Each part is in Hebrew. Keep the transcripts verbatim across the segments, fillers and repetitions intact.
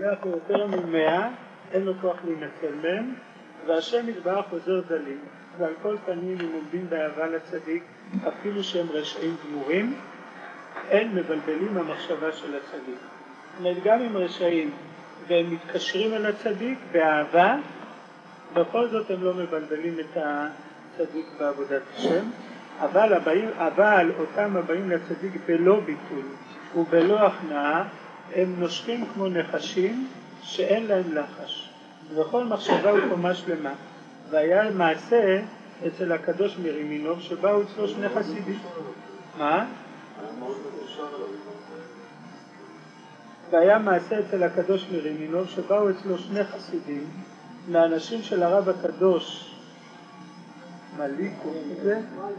שולח יותר ממאה, אין לו כוח להינצל מהם, והשם יתברך חוזר דלים, ועל כל פנים הם עומדים באהבה לצדיק, אפילו שהם רשעים גמורים, אין מבלבלים המחשבה של הצדיק. גם אם רשעים והם מתקשרים אל הצדיק באהבה, בכל זאת הם לא מבלבלים את הצדיק בעבודת השם, אבל, הבאים, אבל אותם הבאים לצדיק בלא ביטול ובלא הכנעה, הם נושכים כמו נחשים שאין להם לחש, וכל מחשבה הוא קומה שלמה. והיה מעשה אצל הקדוש מרימינוב שבאו אצלו שני חסידים. מה? והיה מעשה אצל הקדוש מרימינוב שבאו אצלו שני חסידים מהאנשים של הרב הקדוש מליקו, זה?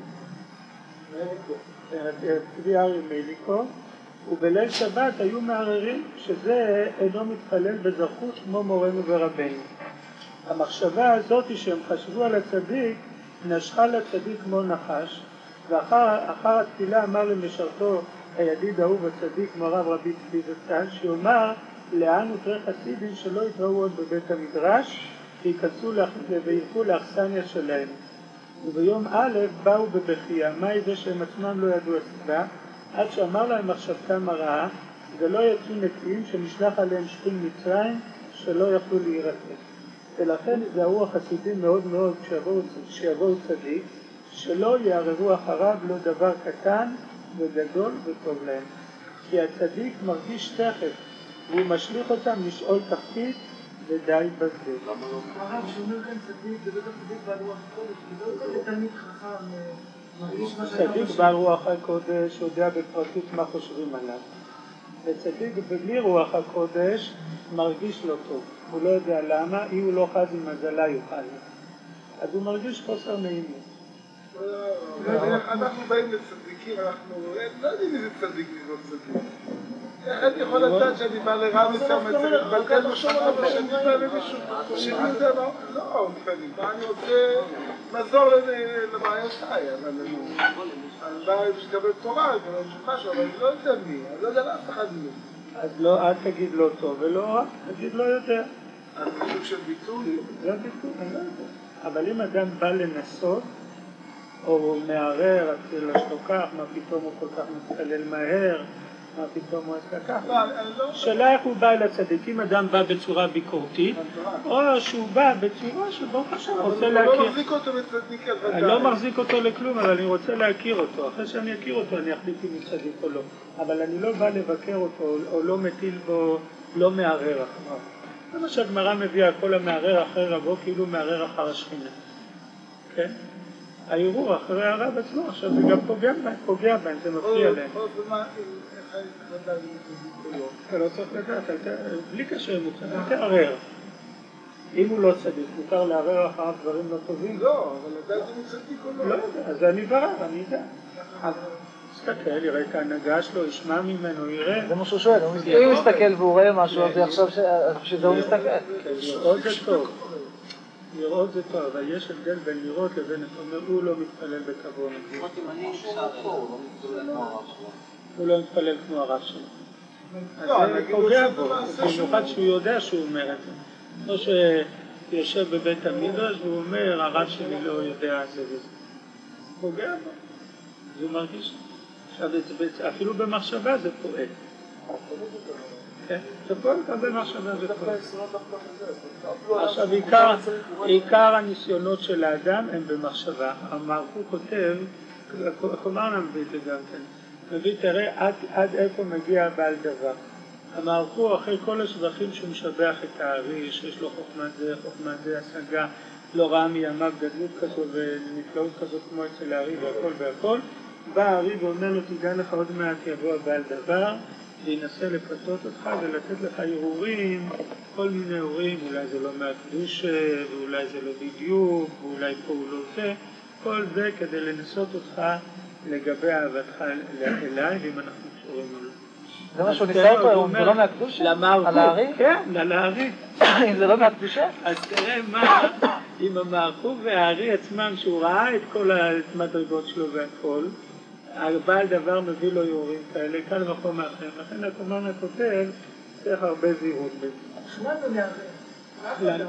צבי ארי מליקו, ובליל שבת היו מערערים שזה אינו מתפלל בזכות כמו מורנו ורבנו. המחשבה הזאת שהם חשבו על הצדיק נשכה לצדיק כמו נחש, ואחר התפילה אמר למשרתו הידיד אהוב הצדיק כמו הרב רבי צבי זצ"ל, שאומר לאן ותרי חסידים שלא יתראו עוד בבית המדרש ויקצו וילכו לאכסניה שלהם. וביום א' באו בבכייה, מה זה שהם עצמם לא ידעו הסיבה, עד שאמר להם מחשבתם הרעה, ולא יצאו נקיים שנשלח עליהם שכין מצרים שלא יכלו להירתק. ולכן יזהרו החסידים מאוד מאוד כשיבואו צדיק, שלא יערערו אחריו לא דבר קטן וגדול וטוב להם. כי הצדיק מרגיש תכף, והוא משליך אותם לשאול תחתית ודי בזה. הרב שאומר כאן צדיק, זה בטח צדיק בעל רוח הקודש, כי לא כל תלמיד חכם מרגיש מה שאתה חושב. צדיק בעל רוח הקודש יודע בפרטית מה חושבים עליו. וצדיק בלי רוח הקודש מרגיש לא טוב. הוא לא יודע למה, אם הוא לא חז עם מזלה יוכל. אז הוא מרגיש חוסר נעימות. אנחנו באים לצדיקים, אנחנו לא יודעים איזה צדיק מזאת צדיק. איך אני יכול לדעת שאני בא לרע מסוים, בלגל משמע ושאני בא למישהו שאני יודע מה? לא, אני רוצה לעזור לבעיותיי, אבל אני בא לקבל תורה, אבל אני לא יודע מי, אני לא יודע לאף אחד מי. אז לא, אל תגיד לא טוב ולא רע, תגיד לא יודע. אז זה סוג של ביטוי? לא ביטוי, אני לא יודע. אבל אם אדם בא לנסות, או הוא מערער, אפילו לא כך, מה פתאום הוא כל כך מתפלל מהר, מה פתאום הוא עשה ככה. שאלה איך הוא בא אל הצדיק, אם אדם בא בצורה ביקורתית, או שהוא בא בצורה שבו חשב, רוצה להכיר. אבל הוא לא מחזיק אותו בצדיק על ודאי. אני לא מחזיק אותו לכלום, אבל אני רוצה להכיר אותו. אחרי שאני אכיר אותו, אני אחליט אם הוא צדיק או לא. אבל אני לא בא לבקר אותו, או לא מטיל בו, לא מערער אחריו. זה מה שהגמרא מביאה, כל המערער אחרי רבו, כאילו מערער אחר השכינה. כן? הערעור אחרי הרב עצמו, עכשיו זה גם פוגע בהם, פוגע בהם, זה מפריע להם. או ומה, איך אני צריך לדעת אם הוא צדיק או לא? אתה לא צריך לדעת, בלי קשר אם הוא צדיק, אל תערער. אם הוא לא צדיק, מותר לערער אחריו דברים לא טובים? לא, אבל לדעת אם הוא צדיק או לא. לא יודע, אז אני ברר, אני יודע. אז תסתכל, יראה את ההנהגה שלו, ישמע ממנו, יראה. זה מה שהוא שואל, אם הוא מסתכל והוא רואה משהו, אז עכשיו שזה הוא מסתכל. לראות זה טוב. לראות זה טוב, אבל יש הבדל בין לראות לבין אומר, הוא לא מתפלל בכבוד. הוא לא מתפלל כמו הרב שלו. אז זה פוגע בו, במיוחד שהוא יודע שהוא אומר את זה. כמו שיושב בבית המדרש והוא אומר, הרב שלי לא יודע זה וזה. פוגע בו. אז הוא מרגיש. עכשיו, אפילו במחשבה זה פועל. כן, זה פועל גם במחשבה זה פועל. עכשיו, עיקר הניסיונות של האדם הם במחשבה. המערכו כותב, כלומר נביא את זה גם כן, מביא תראה עד איפה מגיע הבעל דבר. המערכו אחרי כל השבחים שהוא משבח את הארי, שיש לו חוכמת זה, חוכמת זה, השגה, לא ראה מימיו גדלות כזו ונפלאות כזו כמו אצל הארי והכל והכל, בא הארי ואומר לו, תיגע לך עוד מעט יבוא הבעל דבר, וינסה לפתות אותך ולתת לך ערעורים, כל מיני ערעורים, אולי זה לא מהקדושה, ואולי זה לא בדיוק, ואולי פה הוא לא זה, כל זה כדי לנסות אותך לגבי אהבתך אליי, ואם אנחנו קשורים או לא. זה מה שהוא ניסה אותו, זה לא מהקדושה? על הארי? כן, על הארי. אם זה לא מהקדושה? אז תראה מה, עם המערכו והארי עצמם, שהוא ראה את כל המדרגות שלו והכל, הבעל דבר מביא לו יורים כאלה, כאן וחום האחרים. לכן הקומן הכותב, צריך הרבה זהירות בזה. שמעת מהרבה.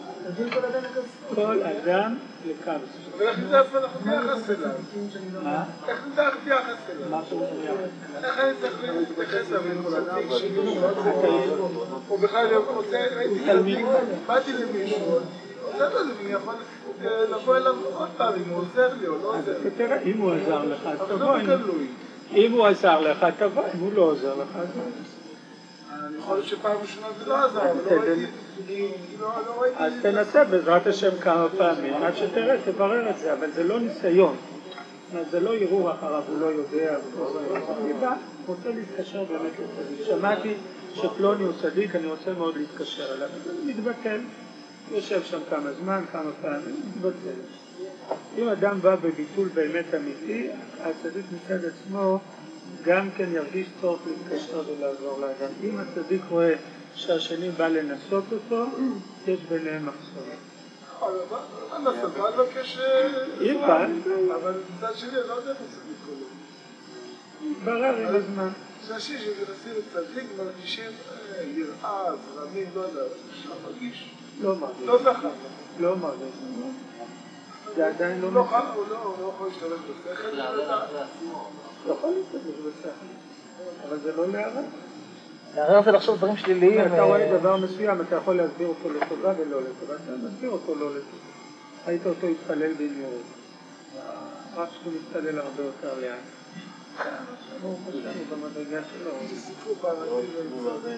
כל אדם לקו. אבל איך נדע איפה אנחנו ביחס אליו? מה? איך נדע איך ביחס אליו? מה אתה אומר? איך אני צריך להתייחס אליו כל אדם שלי? או בכלל ראיתי תלמיד, באתי למישהו, עוזר לו למי, יכול לבוא אליו עוד פעם אם הוא עוזר לי או לא עוזר לי. תראה, אם הוא עזר לך, אבל תבוא. זה בגלוי. אם הוא עזר לך, תבוא. אם הוא לא עוזר לך, אז... אני יכול להיות שפעם ראשונה זה לא עזר, אבל לא ראיתי... אז תנסה בעזרת השם כמה פעמים, עד שתראה, תברר את זה, אבל זה לא ניסיון. זה לא ערעור אחריו, הוא לא יודע, אני בא, רוצה להתקשר באמת לצדיק. שמעתי שפלוני הוא צדיק, אני רוצה מאוד להתקשר אליו. אני מתבטל, יושב שם כמה זמן, כמה פעמים, מתבטל. אם אדם בא בביטול באמת אמיתי, הצדיק מצד עצמו גם כן ירגיש צורך להתקשר ולעזור לאדם. אם הצדיק רואה שהשני בא לנסות אותו, יש ביניהם מחסור. אני נסות, אני מבקש... אם בא... אבל מצד שני, אני לא יודע איך צדיק קודם. ברר עם הזמן. שאנשים שנכנסים לצדיק מרגישים יראה, זרמים, לא יודע, אתה מרגיש? לא מרגיש. לא זכר. לא מרגיש. זה עדיין לא נמצא. הוא לא יכול להשתלב בשכל. לא יכול להשתלב בשכל. אבל זה לא להרע. להרע זה לחשוב דברים שליליים. אתה רואה דבר מסוים, אתה יכול להסביר אותו לטובה ולא לטובה. אתה מסביר אותו לא לטובה. ראית אותו התפלל במהירות. רק שהוא מתפלל הרבה יותר לאט. הוא חושב במדרגה שלו. זה סיפור בערבי ולצערי.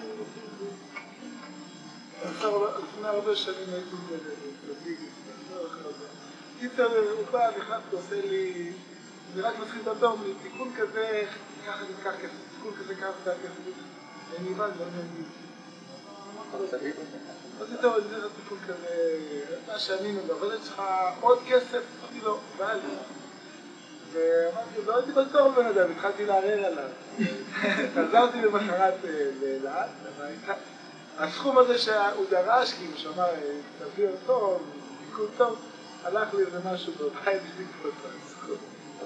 לפני הרבה שנים הייתי בלביג. קיצר, הוא בא, נכנס, עושה לי... אני רק מתחיל לדבר מתיקון כזה, ככה ניקח כסף, תיקון כזה, ככה ניקח כסף. אני הבן, ואני אגיד. אז יותר עוד זה תיקון כזה, מה שאני מדבר, יש לך עוד כסף? אמרתי לו, בא לי. ואמרתי, לא הייתי בטוח בן אדם, התחלתי לערער עליו. חזרתי למחרת לאלעד, הסכום הזה שהוא דרש, כי הוא שמע, תביא אותו, תיקון טוב, הלך לי איזה משהו בבית, לקרוא את הסכום.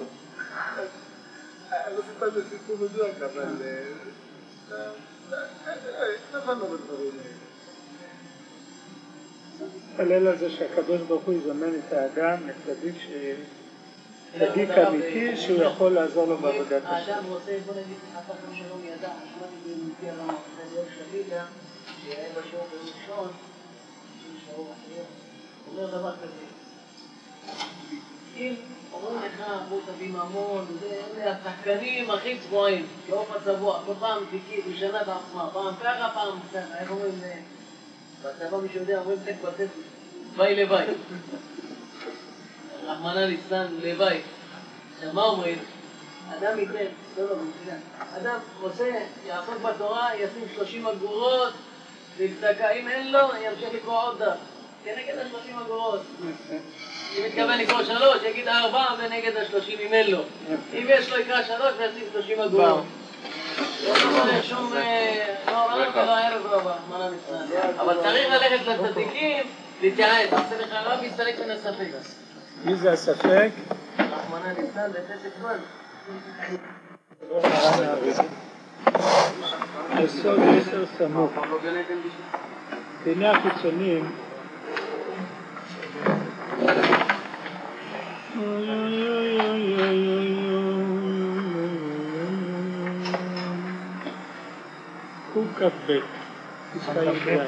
אני לא סיפר את הסיפור מדויק, אבל... נפלנו בדברים האלה. תפלל על זה שהקדוש ברוך הוא יזמן את האדם לצדיק צדיק אמיתי שהוא יכול לעזור לו בעבודת השם. האדם רוצה, בוא נגיד, חפר כמו שלום ידע, שמעתי במפי הרמה, זה ליאור שבילה, שהיה בשיעור בראשון, שהוא אחר, אומר דבר כזה. אם אומרים לך, בוא תביא ממון, אלה השחקנים הכי צבועים, שעוף הצבוע, כל פעם תיקי, בשנה בעצמה, פעם ככה, פעם ככה, איך אומרים, בצבא מי שיודע, אומרים תק בצד, ביי לביי. רחמנא ליצלן לביי. עכשיו מה אומרים? אדם ייתן, לא לא, אדם עושה, יעסוק בתורה, ישים שלושים אגורות, לצדקה, אם אין לו, ימשיך לקרוא עוד דף. כנגד השלושים אגורות. אם מתכוון לקרוא שלוש, יגיד ארבע ונגד השלושים אם אין לו. אם יש לו יקרא שלוש וישים שלושים אגורות. לא צריך שום נורא ולא ערב רבה, רחמנא ליצלן. אבל צריך ללכת לצדיקים, להתייעץ. צריך הרב להסתלק מן הספק. מי זה הספק? רחמנא ליצלן בחשק זמן. יסוד עשר סמוך. דיני החיצונים ק"ב פסקה י"ז.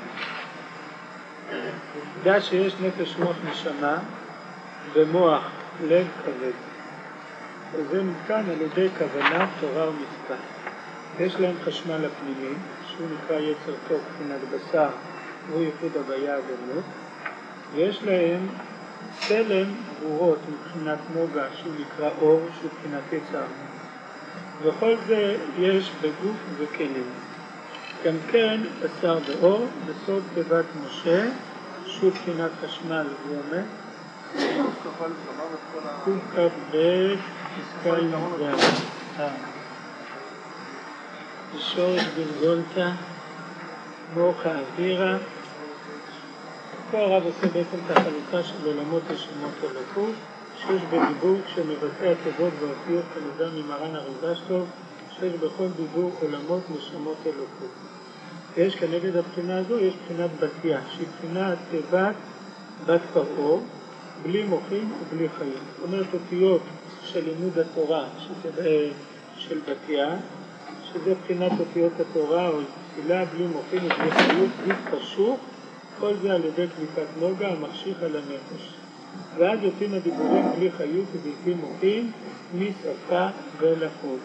דע שיש נפש רוח נשמה ומוח לב כבד, וזה ניתן על ידי כוונה תורה ומצווה. יש להם חשמל הפנימי שהוא נקרא יצר טוב מבחינת בשר והוא ייחוד הוויה הגנות, ויש להם צלם גבורות מבחינת נוגה שהוא נקרא אור שהוא מבחינת יצר, וכל זה יש בגוף וכלים. גם כן בשר ואור בסוד תיבת משה שהוא מבחינת חשמל ואומר ק"ב פסקה י"ז. בשורש גולגולתא מוח האווירה. פה הרב עושה בעצם את החלוקה של עולמות ושמות אלוקות, שיש בדיבור שמבצע תיבות ואותיות כנודע ממרן הריב"ש טוב, שיש בכל דיבור עולמות ושמות אלוקות. יש כנגד הבחינה הזו, יש בחינת בתיה, שהיא בחינת בת, בת פרעה, בלי מוחין ובלי חיים. זאת אומרת, אותיות של לימוד התורה, שזה של בתיה, שזה בחינת אותיות התורה או תפילה, בלי מוחין ובלי חיות, בלי קשוך, כל זה על ידי קליפת נוגה המחשיך על הנפש. ואז יוצאים הדיבורים בלי חיות ובלתי מוחין, משפה ולחוד.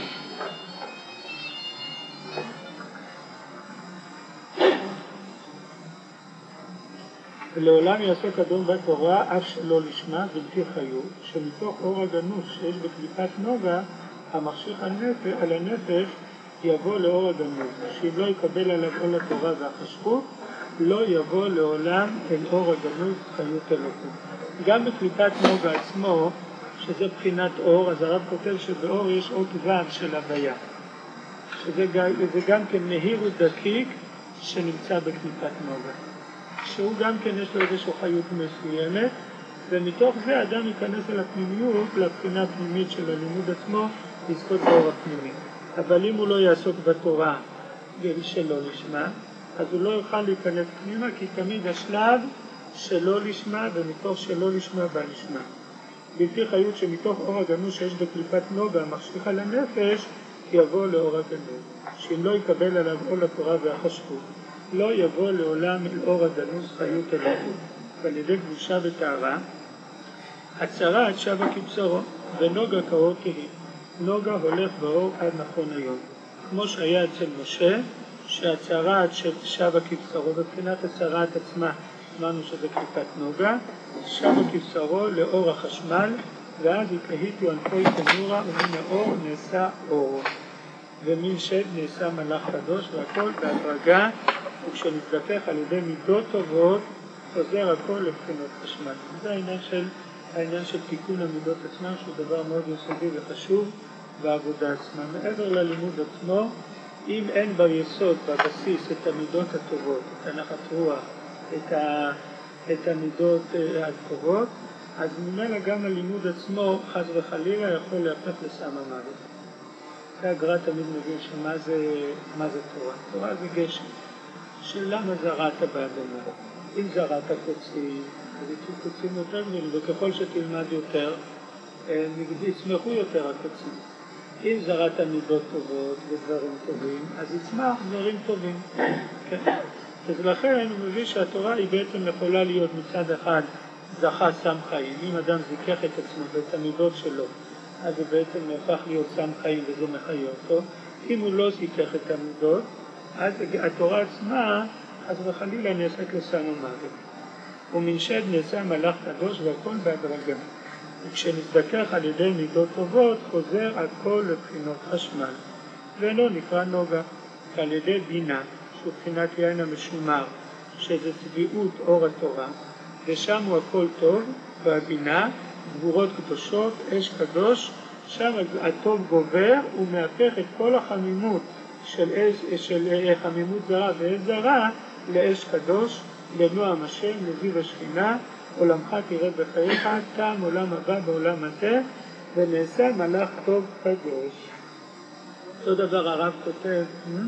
ולעולם יעסוק אדון בתורה אף שלא לשמה בלתי חיות, שמתוך אור הגנוז שיש בקליפת נוגה המחשיך על הנפש יבוא לאור הגנוז, שאם לא יקבל עליו עול התורה והחשבות לא יבוא לעולם אל אור הגנוז חיות אלוקות. גם בקליפת נוגה עצמו, שזה בחינת אור, אז הרב כותב שבאור יש אות ו' של הוויה, שזה גם כן מהיר ודקיק שנמצא בקליפת נוגה, שהוא גם כן יש לו איזושהי חיות מסוימת, ומתוך זה אדם ייכנס אל הפנימיות, לבחינה הפנימית של הלימוד עצמו, לזכות באור הפנימי. אבל אם הוא לא יעסוק בתורה שלא לשמה, אז הוא לא יוכל להיכנס פנימה, כי תמיד השלב שלא לשמה, ומתוך שלא לשמה בא לשמה. בלתי חיות שמתוך אור הגנוז שיש בקליפת נוגה המחשיך על הנפש, יבוא לאור הגנוז, שאם לא יקבל עליו עול התורה והחשבות, לא יבוא לעולם אל אור הגנוז חיות אלוקות. ועל ידי קדושה וטהרה, הצרת שווה כבשרו, ונוגה כאור תהי. נוגה הולך באור עד נכון היום. כמו שהיה אצל משה, שהצרת שווה כבשרו, בבחינת הצרת עצמה, אמרנו שזה קליפת נוגה, שווה כבשרו לאור החשמל, ואז יקהיתו אנפוי תנורה, ומן האור נעשה אור. ומן שד נעשה מלאך קדוש, והכל בהדרגה, וכשנתלקח על ידי מידות טובות, חוזר הכל לבחינות חשמל. זה העניין של, העניין של תיקון המידות עצמם, שהוא דבר מאוד יסודי וחשוב בעבודה עצמה. מעבר ללימוד עצמו, אם אין ביסוד, בבסיס, את המידות הטובות, את הנחת רוח, את, ה, את המידות הטובות, אז ממילא גם הלימוד עצמו, חס וחלילה, יכול להפך לסם המוות. זה הגר"א תמיד מבין שמה זה, מה זה תורה. תורה זה גשם. שלמה זרעת באדמה? אם זרעת קוצים, אז יצאו קוצים יותר גדולים, וככל שתלמד יותר, יצמחו יותר הקוצים. אם זרעת מידות טובות ודברים טובים, אז יצמח דברים טובים. כן? אז לכן הוא מביא שהתורה היא בעצם יכולה להיות מצד אחד זכה סם חיים. אם אדם זיכך את עצמו ואת המידות שלו, אז הוא בעצם הופך להיות סם חיים וזה מחיה אותו. אם הוא לא זיכך את המידות, אז התורה עצמה, אז וחלילה נעשית לסם המוות. ומן שד נעשה מלאך קדוש והכל בהדרגה. וכשנתדכך על ידי מידות טובות, חוזר הכל לבחינות חשמל. ולא נקרא נוגה, על ידי בינה, שהוא בחינת יין המשומר, שזה טביעות אור התורה, ושם הוא הכל טוב, והבינה, גבורות קדושות, אש קדוש, שם הטוב גובר ומהפך את כל החמימות של, אש, של חמימות זרה ואש זרה לאש קדוש, לנועם השם, לזיו השכינה, עולמך תראה בחייך, טעם עולם הבא בעולם הזה, ונעשה מלאך טוב קדוש. אותו דבר הרב כותב,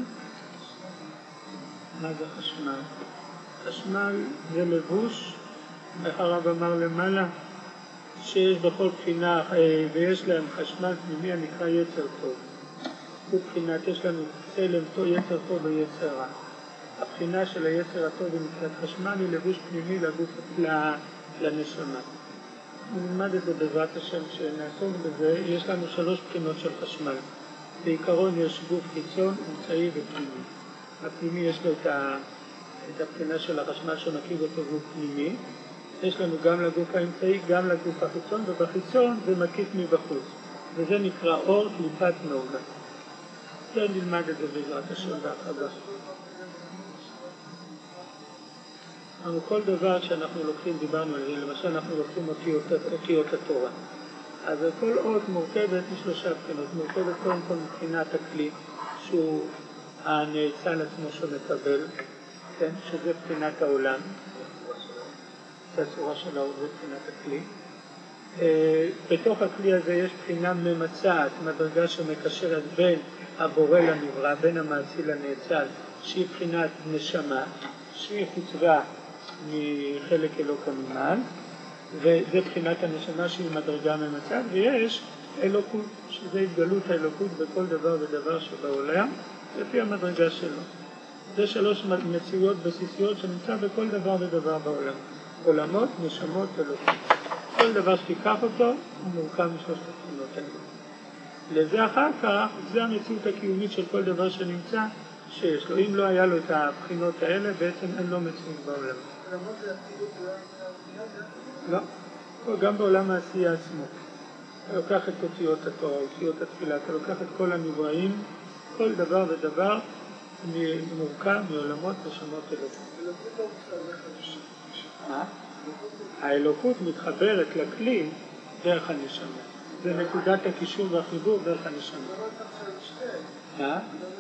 מה זה חשמל? חשמל זה לבוש, איך הרב אמר למעלה, שיש בכל בחינה, ויש להם חשמל פנימי הנקרא יצר טוב. בבחינת יש לנו צלם טוב, יצר טוב ויצר רע. הבחינה של היצר הטוב ונקראת חשמל היא לבוש פנימי לגוף לנשמה. נלמד את זה בעזרת השם שנעסוק בזה. יש לנו שלוש בחינות של חשמל. בעיקרון יש גוף חיצון, אמצעי ופנימי. הפנימי יש לו את, ה... את הבחינה של החשמל שמקיב אותו גוף פנימי. יש לנו גם לגוף האמצעי, גם לגוף החיצון, ובחיצון זה מקיף מבחוץ. וזה נקרא אור קליפת נוגה. זה נלמד את זה בעזרת השם בהרחבה. כל דבר שאנחנו לוקחים, דיברנו על זה, למשל אנחנו לוקחים אותיות, אותיות התורה. אז כל אות מורכבת משלושה בחינות. מורכבת קודם כל מבחינת הכלי, שהוא הנאצל עצמו שמקבל, כן? שזה בחינת העולם. זה הצורה של האור, זה בחינת הכלי. בתוך הכלי הזה יש בחינה ממצעת, מדרגה שמקשרת בין הבורא לנברא, בין המעשי לנאצל, שהיא בחינת נשמה, שהיא חוצבה מחלק אלוקא ממעל, וזה בחינת הנשמה שהיא מדרגה ממצב, ויש אלוקות, שזה התגלות האלוקות בכל דבר ודבר שבעולם, לפי המדרגה שלו. זה שלוש מציאות בסיסיות שנמצא בכל דבר ודבר בעולם. עולמות, נשמות, אלוקות. כל דבר שתיקח אותו, הוא מורכב משלושת הבחינות האלה. לזה אחר כך, זה המציאות הקיומית של כל דבר שנמצא שיש לו. אם לא היה לו את הבחינות האלה, בעצם אין לו מציאות בעולם. לא, גם בעולם העשייה עצמו. אתה לוקח את אותיות התורה, אותיות התפילה, אתה לוקח את כל הנבראים, כל דבר ודבר מורכב מעולמות נשמות אלוקות. מה? האלוקות מתחברת לכלי דרך הנשמה. זה נקודת הקישור והחיבור דרך הנשמה. מה?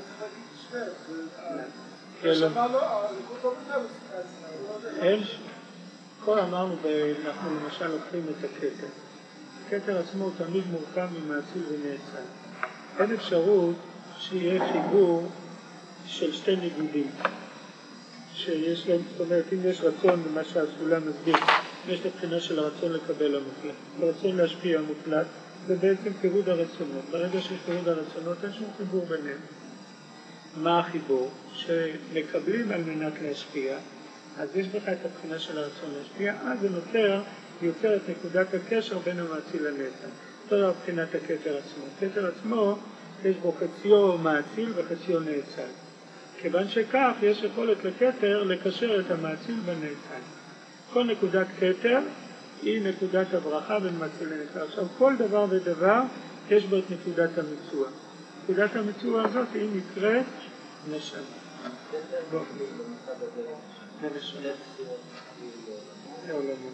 כל אמרנו, אנחנו למשל לוקחים את הכתר. הכתר עצמו הוא תמיד מורכב ממעציל ונאצל. אין אפשרות שיהיה חיבור של שתי ניגודים. שיש להם, זאת אומרת, אם יש רצון במה שהסולם מסביר, יש לבחינה של הרצון לקבל המוחלט. הרצון להשפיע המוחלט, זה בעצם פירוד הרצונות. ברגע שיש פירוד הרצונות, אין שום חיבור ביניהם. מה החיבור? שמקבלים על מנת להשפיע, אז יש בך את הבחינה של הרצון להשפיע, אז זה נותר, יוצר את נקודת הקשר בין המעציל לנאצל. זו בחינת הכתר עצמו. הכתר עצמו, יש בו חציו מעציל וחציו נאצל. כיוון שכך, יש יכולת לכתר לקשר את המעציל בנאצל. כל נקודת כתר היא נקודת הברכה בין מעציל לנאצל. עכשיו, כל דבר ודבר יש בו את נקודת המיצוע. נקודת המיצוע הזאת היא נקראת נשמה. בוא. נשמה. לעולמות.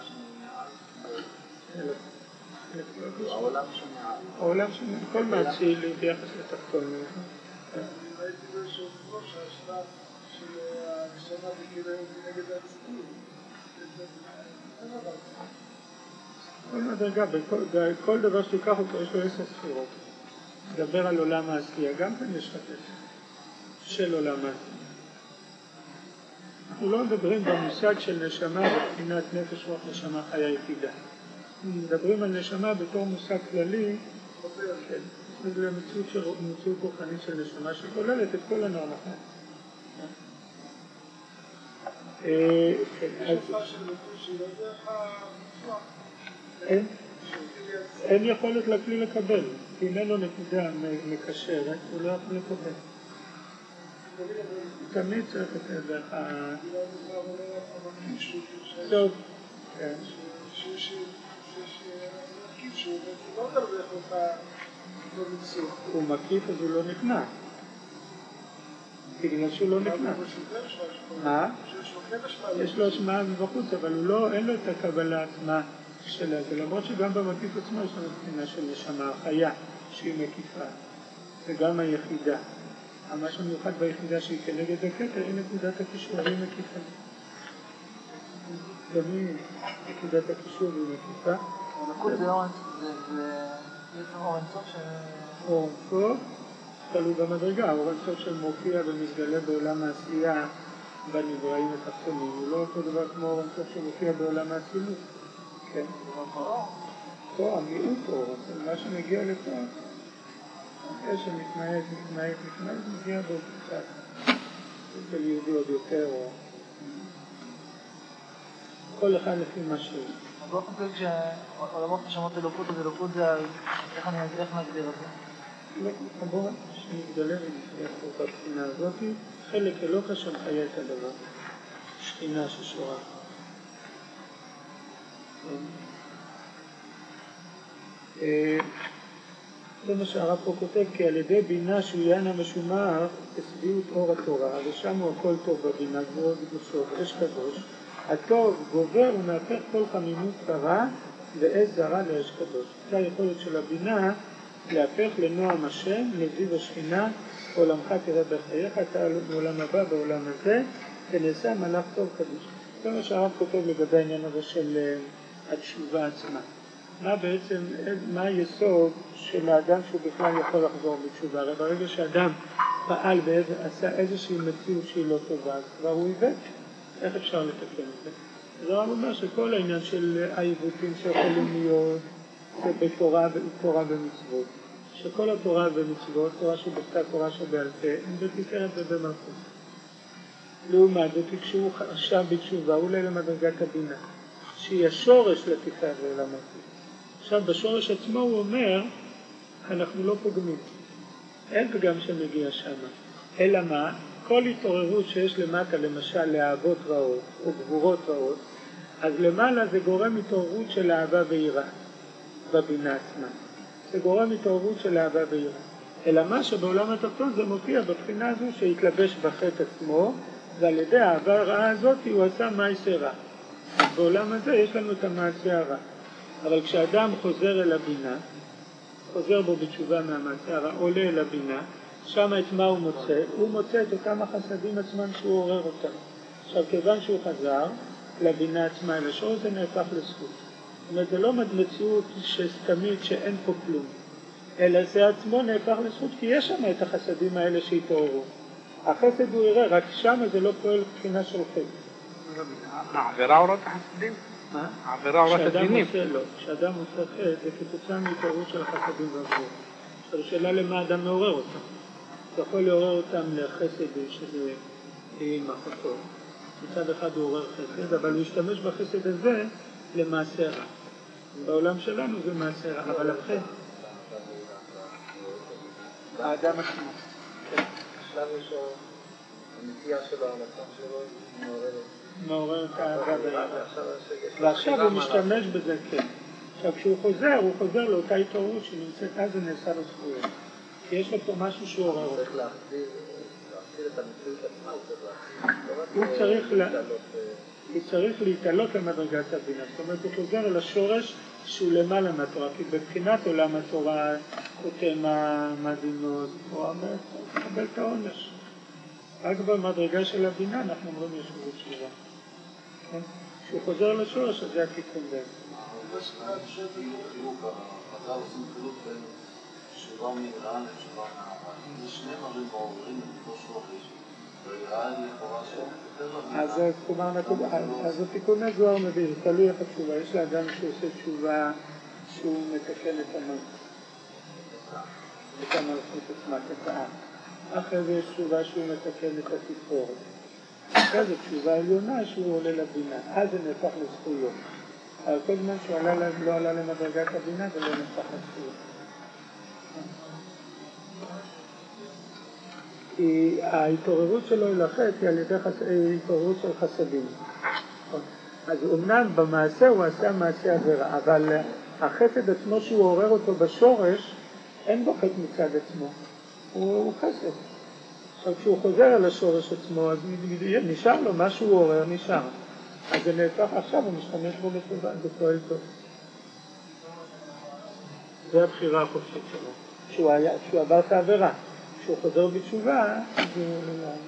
העולם שונה. כל מעציל היא ביחס לתחתון. ראיתי באיזשהו סבור שהשלב של ההגשמה זה כאילו נגד הציבור. כל מדרגה, בכל דבר שתיקח אותו יש לו עשר ספירות. דבר על עולם העשייה, גם כאן יש חטא של עולם העשייה. אנחנו לא מדברים במושג של נשמה בבחינת נפש רוח נשמה חיה יחידה. מדברים על נשמה בתור מושג כללי, כן. זה מציאות, של, מציאות רוחנית של נשמה שכוללת את כל הנורמות. אין יכולת לכלי לקבל, כי אין לו נקודה מקשרת, הוא לא יכול לקבל. תמיד צריך את זה דרך ה... טוב, כן. שהוא לא דרך אותה הוא מקיף אז הוא לא נכנע. בגלל שהוא לא נכנע. מה? יש לו השמעה מבחוץ, אבל אין לו את הקבלה עצמה שלה. ולמרות שגם במקיף עצמו יש לנו בחינה של נשמה החיה שהיא מקיפה. זה גם היחידה. מה שמיוחד ביחידה שהיא כנגד הכתר היא נקודת הקישור, היא מקיפה. גם היא נקודת הקישור היא מקיפה. הנקוד זה אור אינסוף ש... אור אינסוף, תלוי במדרגה, אור אינסוף שמופיע ומתגלה בעולם העשייה בנבראים התחתונים, הוא לא אותו דבר כמו אור אינסוף שמופיע בעולם האצילות. כן? פה, המיעוט אור, מה שמגיע לפה, אחרי שמתמעט, מתמעט, מתמעט, מגיע בו קצת. אצל יהודי עוד יותר, או... כל אחד לפי מה שהוא. באופן כלל כשעולמות נשמות אלוקות, אז אלוקות זה, איך נגדיר את זה? אלוקות חבור שמתגלה ונפריח פה בבחינה הזאת, חלק אלוקה שמחיה את הדבר, שכינה ששורה. זה מה שהרב פה כותב, כי על ידי בינה שוין המשומר בשביעות אור התורה, ושם הוא הכל טוב בבינה, גבוהות קדושות, אש קדוש, הטוב גובר ומהפך כל חמימות קרה ואש זרה לאש קדוש. זה היכולת של הבינה להפך לנועם השם, לזיו השכינה, עולמך תראה בחייך, אתה בעולם הבא, בעולם הזה, ונעשה מלאך טוב קדוש. זה מה שהרב כותב לגבי העניין הזה של התשובה עצמה. מה בעצם, מה היסוד של האדם שהוא בכלל יכול לחזור בתשובה? הרי ברגע שאדם פעל ועשה איזושהי מציאות שהיא לא טובה, כבר הוא עיוות. איך אפשר לתקן את זה? זה רק אומר שכל העניין של העיוותים שיכולים להיות זה בתורה ותורה ומצוות. שכל התורה ומצוות, תורה שבכתב, תורה שבעל פה, הם בתפארת ובמלכות. לעומת זאת, כשהוא עכשיו בתשובה, הוא עולה למדרגת הבינה, שהיא השורש לתפארת ולמלכות. עכשיו בשורש עצמו הוא אומר, אנחנו לא פוגמים. אין פגם שמגיע שם. אלא מה? כל התעוררות שיש למטה, למשל לאהבות רעות או גבורות רעות, אז למעלה זה גורם התעוררות של אהבה ויראה בבינה עצמה. זה גורם התעוררות של אהבה ויראה. אלא מה שבעולם התחתון זה מופיע בבחינה הזו שהתלבש בחטא עצמו, ועל ידי האהבה הרעה הזאת הוא עשה מעשה רע. בעולם הזה יש לנו את המעשה הרע. אבל כשאדם חוזר אל הבינה, חוזר בו בתשובה מהמעשה הרע, עולה אל הבינה, שם את מה הוא מוצא? הוא מוצא את אותם החסדים עצמם שהוא עורר אותם. עכשיו, כיוון שהוא חזר לבינה עצמה, אל השורש, זה נהפך לזכות. זאת אומרת, זה לא מציאות שסתמית שאין פה כלום, אלא זה עצמו נהפך לזכות, כי יש שם את החסדים האלה שהתעוררו. החסד הוא יראה, רק שם זה לא פועל בחינה של חסד. העבירה אורת החסדים? מה? העבירה אורת הדינים. לא, כשאדם עושה חסד, זה כתוצאה מהתעוררות של החסדים והגבורות. עכשיו, השאלה למה אדם מעורר אותם. אתה יכול לעורר אותם לחסד שזה עם אחותו. מצד אחד הוא עורר חסד, אבל הוא ישתמש בחסד הזה למעשה רע. בעולם שלנו זה מעשה רע, אבל החסד. האדם עצמו. בשלב יש לו, הנטייה שלו, המקום שלו, היא מעוררת. מעורר את האהבה ביראה. ועכשיו הוא משתמש בזה, כן. עכשיו כשהוא חוזר, הוא חוזר לאותה התעוררות שנמצאת, אז זה נעשה לו זכויות. כי יש לו פה משהו שהוא עורר אותו. הוא צריך להחזיר, להחזיר את המציאות עצמה, הוא צריך להתעלות. הוא צריך להתעלות למדרגת הבינה. זאת אומרת, הוא חוזר אל השורש שהוא למעלה מהתורה, כי בבחינת עולם התורה חותם המדינות, הוא אומר, הוא מקבל את העונש. רק במדרגה של הבינה אנחנו אומרים יש לו תשובה. כשהוא חוזר לשורש, אז זה התיקון בהם. יש כאן שחילוק, חז"ל עושים חילוק בין תשובה מיראה לתשובה מאהבה. זה שני דברים מעוררים את אותו שורש, ויראה לכאורה יותר אז התיקון הזוהר מביא, זה תלוי איך התשובה. יש לאדם שעושה תשובה שהוא מתקן את המלכות, את המלכות עצמה, את האף. אחרי זה יש תשובה שהוא מתקן את התפארת. אחרי זה תשובה עליונה שהוא עולה לבינה, אז זה נהפך לזכויות. אבל כל זמן שהוא עלה, לא עלה למדרגת הבינה, זה לא נהפך לזכויות. כי ההתעוררות שלו אל החטא היא על ידי התעוררות של חסדים. אז אומנם במעשה הוא עשה מעשה עבירה, אבל החסד עצמו שהוא עורר אותו בשורש, אין בו חטא מצד עצמו, הוא חסד. עכשיו כשהוא חוזר אל השורש עצמו, אז נשאר לו מה שהוא עורר, נשאר. אז זה נהפך עכשיו, הוא משתמש בו לטובה, זה פועל טוב. זה הבחירה החופשית שלו. כשהוא, היה, כשהוא עבר את העבירה, כשהוא חוזר בתשובה, זה...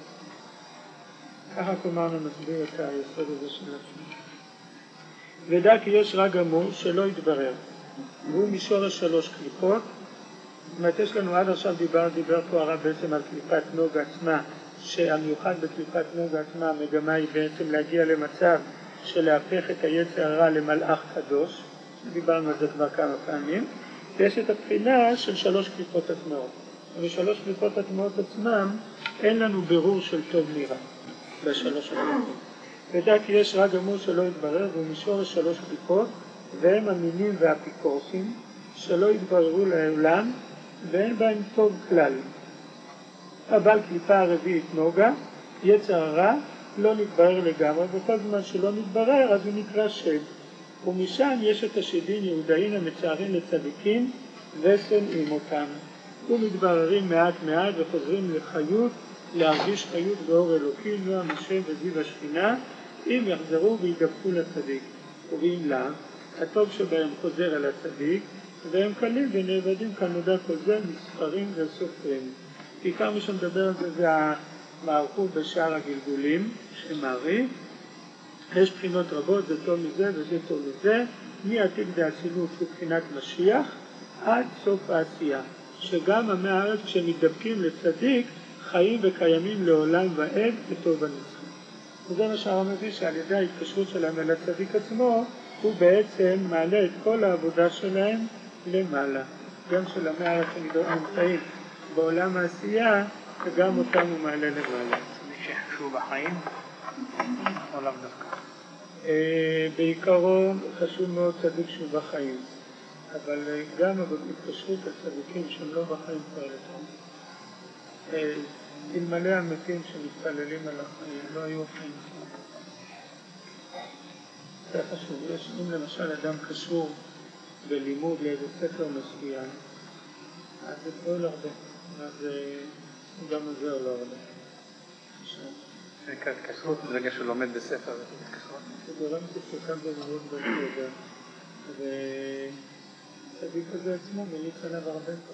ככה כלומרנו מסביר את היסוד הזה של עצמו. ודע כי יש רע גמור שלא יתברר, והוא משורש שלוש קליפות. זאת אומרת, יש לנו עד עכשיו דיבר, דיבר פה הרב בעצם על קליפת נוגה עצמה, שהמיוחד בקליפת נוגה עצמה, המגמה היא בעצם להגיע למצב של להפך את היצר הרע למלאך קדוש, דיברנו על זה כבר כמה פעמים, ויש את הבחינה של שלוש קליפות הטמאות. ושלוש קליפות הטמאות עצמם, אין לנו בירור של טוב נראה בשלוש הקליפות. ודע כי יש רע גמור שלא יתברר, והוא משורש שלוש קליפות, והם המינים והאפיקורסים, שלא יתבררו לעולם, ואין בהם טוב כלל. אבל קליפה הרביעית נוגה, יצר הרע, לא נתברר לגמרי, וכל זמן שלא נתברר, אז הוא נקרא שד. ומשם יש את השדים יהודאים המצערים לצדיקים, ושונאים אותם. ומתבררים מעט מעט וחוזרים לחיות, להרגיש חיות ואור אלוקי, נוע משה וזיו השכינה, אם יחזרו וידבקו לצדיק. ואם לא, הטוב שבהם חוזר אל הצדיק, והם קלים ונאבדים כנודע כל זה מספרים וסופרים. עיקר מי שמדבר על זה זה המערכות בשאר הגלגולים שמעריך. יש בחינות רבות, זה טוב מזה וזה טוב מזה, מעתיק דאצילות שהוא בחינת משיח עד סוף העשייה. שגם עמי הארץ כשמתדבקים לצדיק חיים וקיימים לעולם ועד בטוב הנצחי. וזה מה שהרב מביא, שעל ידי ההתקשרות שלהם אל הצדיק עצמו, הוא בעצם מעלה את כל העבודה שלהם למעלה. גם של עמי הארץ שנמצאים בעולם העשייה, וגם אותם הוא מעלה למעלה. צדיק שחשוב בחיים, או לאו דווקא? בעיקרון חשוב מאוד צדיק שהוא בחיים, אבל גם בהתקשרות הצדיקים שהם לא בחיים פועלת. אלמלא המתים שמתפללים על החיים, לא היו החיים. זה חשוב. יש, אם למשל אדם קשור בלימוד לאיזה ספר מסוים, אז זה פועל הרבה. אז גם זה עולה הרבה. זה נקרא התקשרות, ברגע שהוא לומד בספר, זה התקשרות. זה גורם שסוכם בלימוד בסדר. וצדיק הזה עצמו מליץ עליו הרבה פעמים.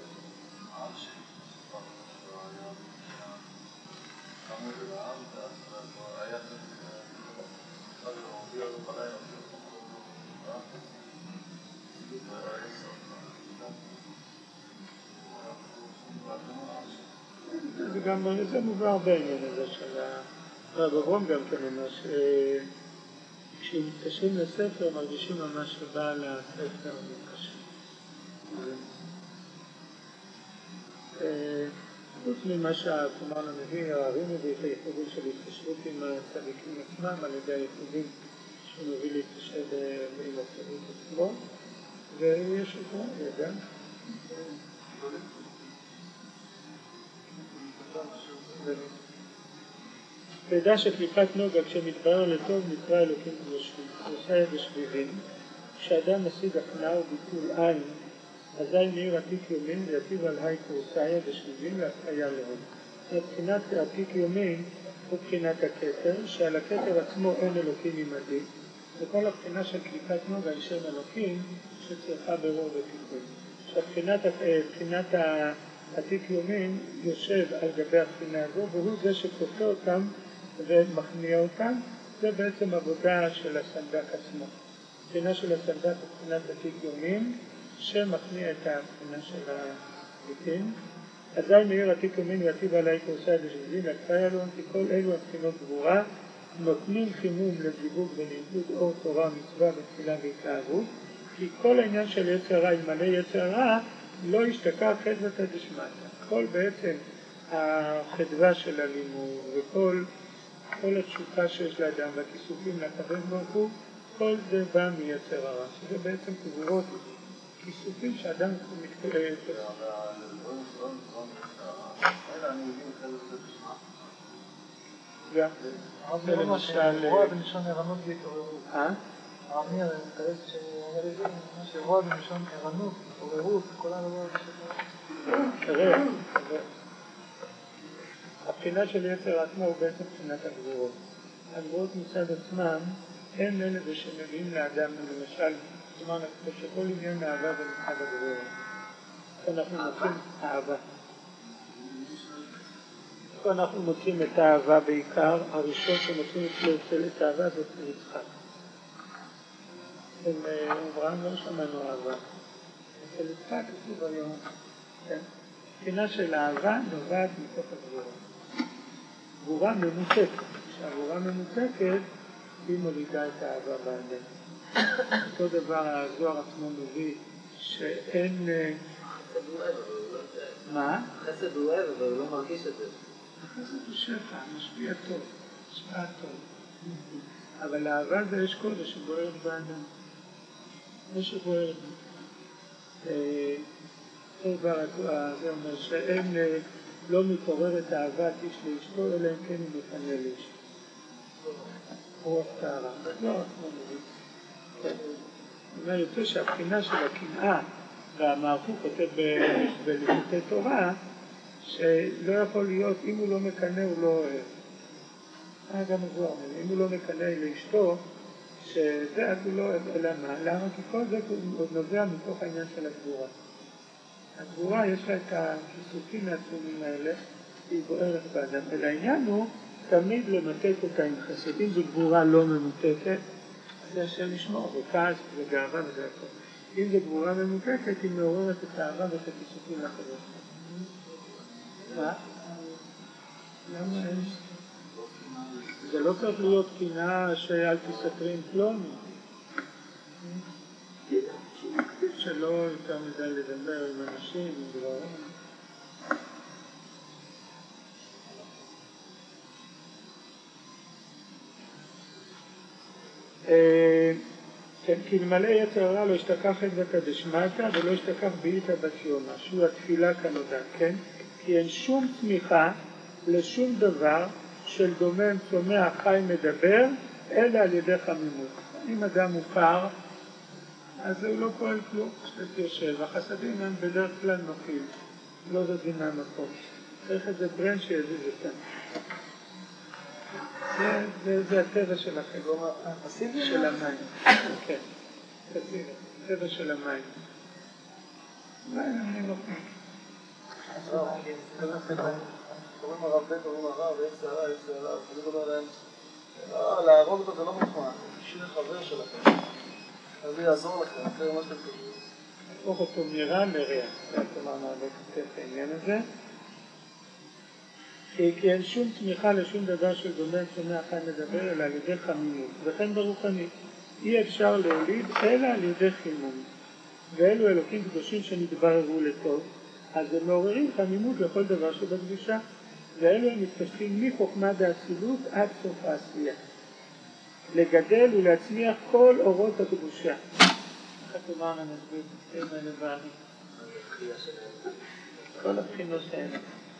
זה גם, זה מובא בעניין הזה של הרב אברהם גם כן אומר שכשהם מתקשרים לספר מרגישים ממש שבעל הספר מתקשר. חוץ ממה שהכומר מביא, הרבים מביא את הייחודים של התקשרות עם הצדיקים עצמם על ידי הייחודים שהוא מביא להתקשר עם הצדיק עצמו, ויש את זה, ידע. וידע שקליפת נוגה כשמתברר לטוב נקרא אלוקים קדושים, וסייע בשביבים, כשאדם משיג הכנעה וביטול עין, אזי מאיר עתיק יומין ויטיב על הייקו וסייע בשביבים להפעיה להון. מבחינת עתיק יומין הוא בחינת הכתר, שעל הכתר עצמו אין אלוקים עמדי, וכל הבחינה של קליפת נוגה היא שם אלוקים שצריכה ברור ותיקון. שבחינת העתיק יומין יושב על גבי הבחינה הזו, והוא זה שכופה אותם ומכניע אותם, זה בעצם עבודה של הסנדק עצמו. הבחינה של הסנדק הוא בחינת עתיק יומין, שמכניע את הבחינה של העתיקים. אזי מאיר עתיק יומין ויטיב עלי כורסי דשביבים, להקפאיה לו, כי כל אלו הבחינות גבורה, נותנים חימום לזיווג ולעידוד אור תורה מצווה בתפילה והתלהבות, כי כל העניין של יצר רע, אלמלא יצר רע, לא ישתכח חדוותא דשמיא. כל בעצם החדווה של הלימוד וכל כל התשוקה שיש לאדם והכיסופים לקבל ברוך, כל זה בא מיצר הרע, שזה בעצם גבורות, כיסופים שאדם מתקרב. גם, זה למשל... רוע בלשון ערנות והתעוררות. אה? הרב ניר, אני מתכוון שאומר לי, מה שרוע בלשון ערנות, התעוררות, כל הדבר הזה. תראה, הבחינה של יצר עצמו הוא בעצם בחינת הגבורות. הגבורות מצד עצמם הם אלה שמביאים לאדם, למשל, כלומר, שכל עניין האהבה במצד הגבורות. אנחנו מוצאים אהבה. אנחנו מוצאים את האהבה בעיקר, הראשון שמוצאים את האהבה זאת יצחק. עם אברהם לא שמענו אהבה. אצל יצחק כתוב היום, בחינה של אהבה נובעת מתוך הגבורה. גבורה ממותקת, כשהגבורה ממותקת היא מולידה את האהבה באדם. אותו דבר הזוהר עצמו מביא שאין... מה? חסד הוא אוהב, אבל הוא לא מרגיש את זה. החסד הוא שפע, משפיע טוב, השפעה טוב. אבל האהבה זה אש קודש שבוערת באדם. אש שבוערת. אותו דבר זה אומר שאין לא מתעוררת אהבת איש לאשתו, אלא אם כן הוא מפנה לאשתו. רוח טהרה. לא, לא מבין. כן. זאת אומרת, יוצא שהבחינה של הקנאה, והמערכות כותב בלימודי תורה, שלא יכול להיות, אם הוא לא מקנה, הוא לא אוהב. אה, גם הזוהר, אם הוא לא מקנה לאשתו, שזה אז הוא לא אוהב, אלא מה? למה? כי כל זה עוד נובע מתוך העניין של הגבורה. הגבורה יש לה את הכיסופים העצומים האלה, היא בוערת באדם. אלא העניין הוא תמיד למתק אותה עם חסד. אם זו גבורה לא ממותקת, זה השם ישמור, וכעס וגאווה וזה הכל. אם זו גבורה ממותקת, היא מעוררת את האהבה ואת הכיסופים לחדש. מה? למה אין? זה לא צריך להיות קינה שאל תסתרים פלוני. שלא יותר מדי לדבר עם אנשים, עם דברים. כן, כי אלמלא יצר הרע לא השתכח חדוה דשמטה ולא השתכח בעיתא בת יומא, שהוא התפילה כנודע, כן? כי אין שום תמיכה לשום דבר של דומם, צומח, חי, מדבר, אלא על ידי חמימות. אם אדם מוכר, אז הוא לא פועל כלום, שתת יושב. החסדים הם בדרך כלל נוחים, לא זזים מהמקום. צריך איזה ברן שיזיז אותם. זה, זה, זה הטבע של החיים, של המים. כן, הטבע של המים. מים הם נוחים. קוראים הרב בן, קוראים הרב, יש שערה, יש שערה, ואני אומר להם, לא, להרוג אותו זה לא מוכמן, בשביל חבר שלכם. אז זה יעזור לכם, אחרי מה שאתם קוראים. הפוך אותו מרע לרע, זה כלומר נעבוד את העניין הזה. כי אין שום תמיכה לשום דבר של דומה צומח חי מדבר, אלא על ידי חמימות, וכן ברוחנית. אי אפשר להוליד אלא על ידי חימום. ואלו אלוקים קדושים שנתבררו לטוב, אז הם מעוררים חמימות לכל דבר שבקדושה. ואלו הם מתפשטים מחוכמה דאצילות עד סוף העשייה. לגדל ולהצמיח כל אורות הקדושה. איך תאמר הנסביר את הסתם האלה בעלי? כל הבחינות האלה.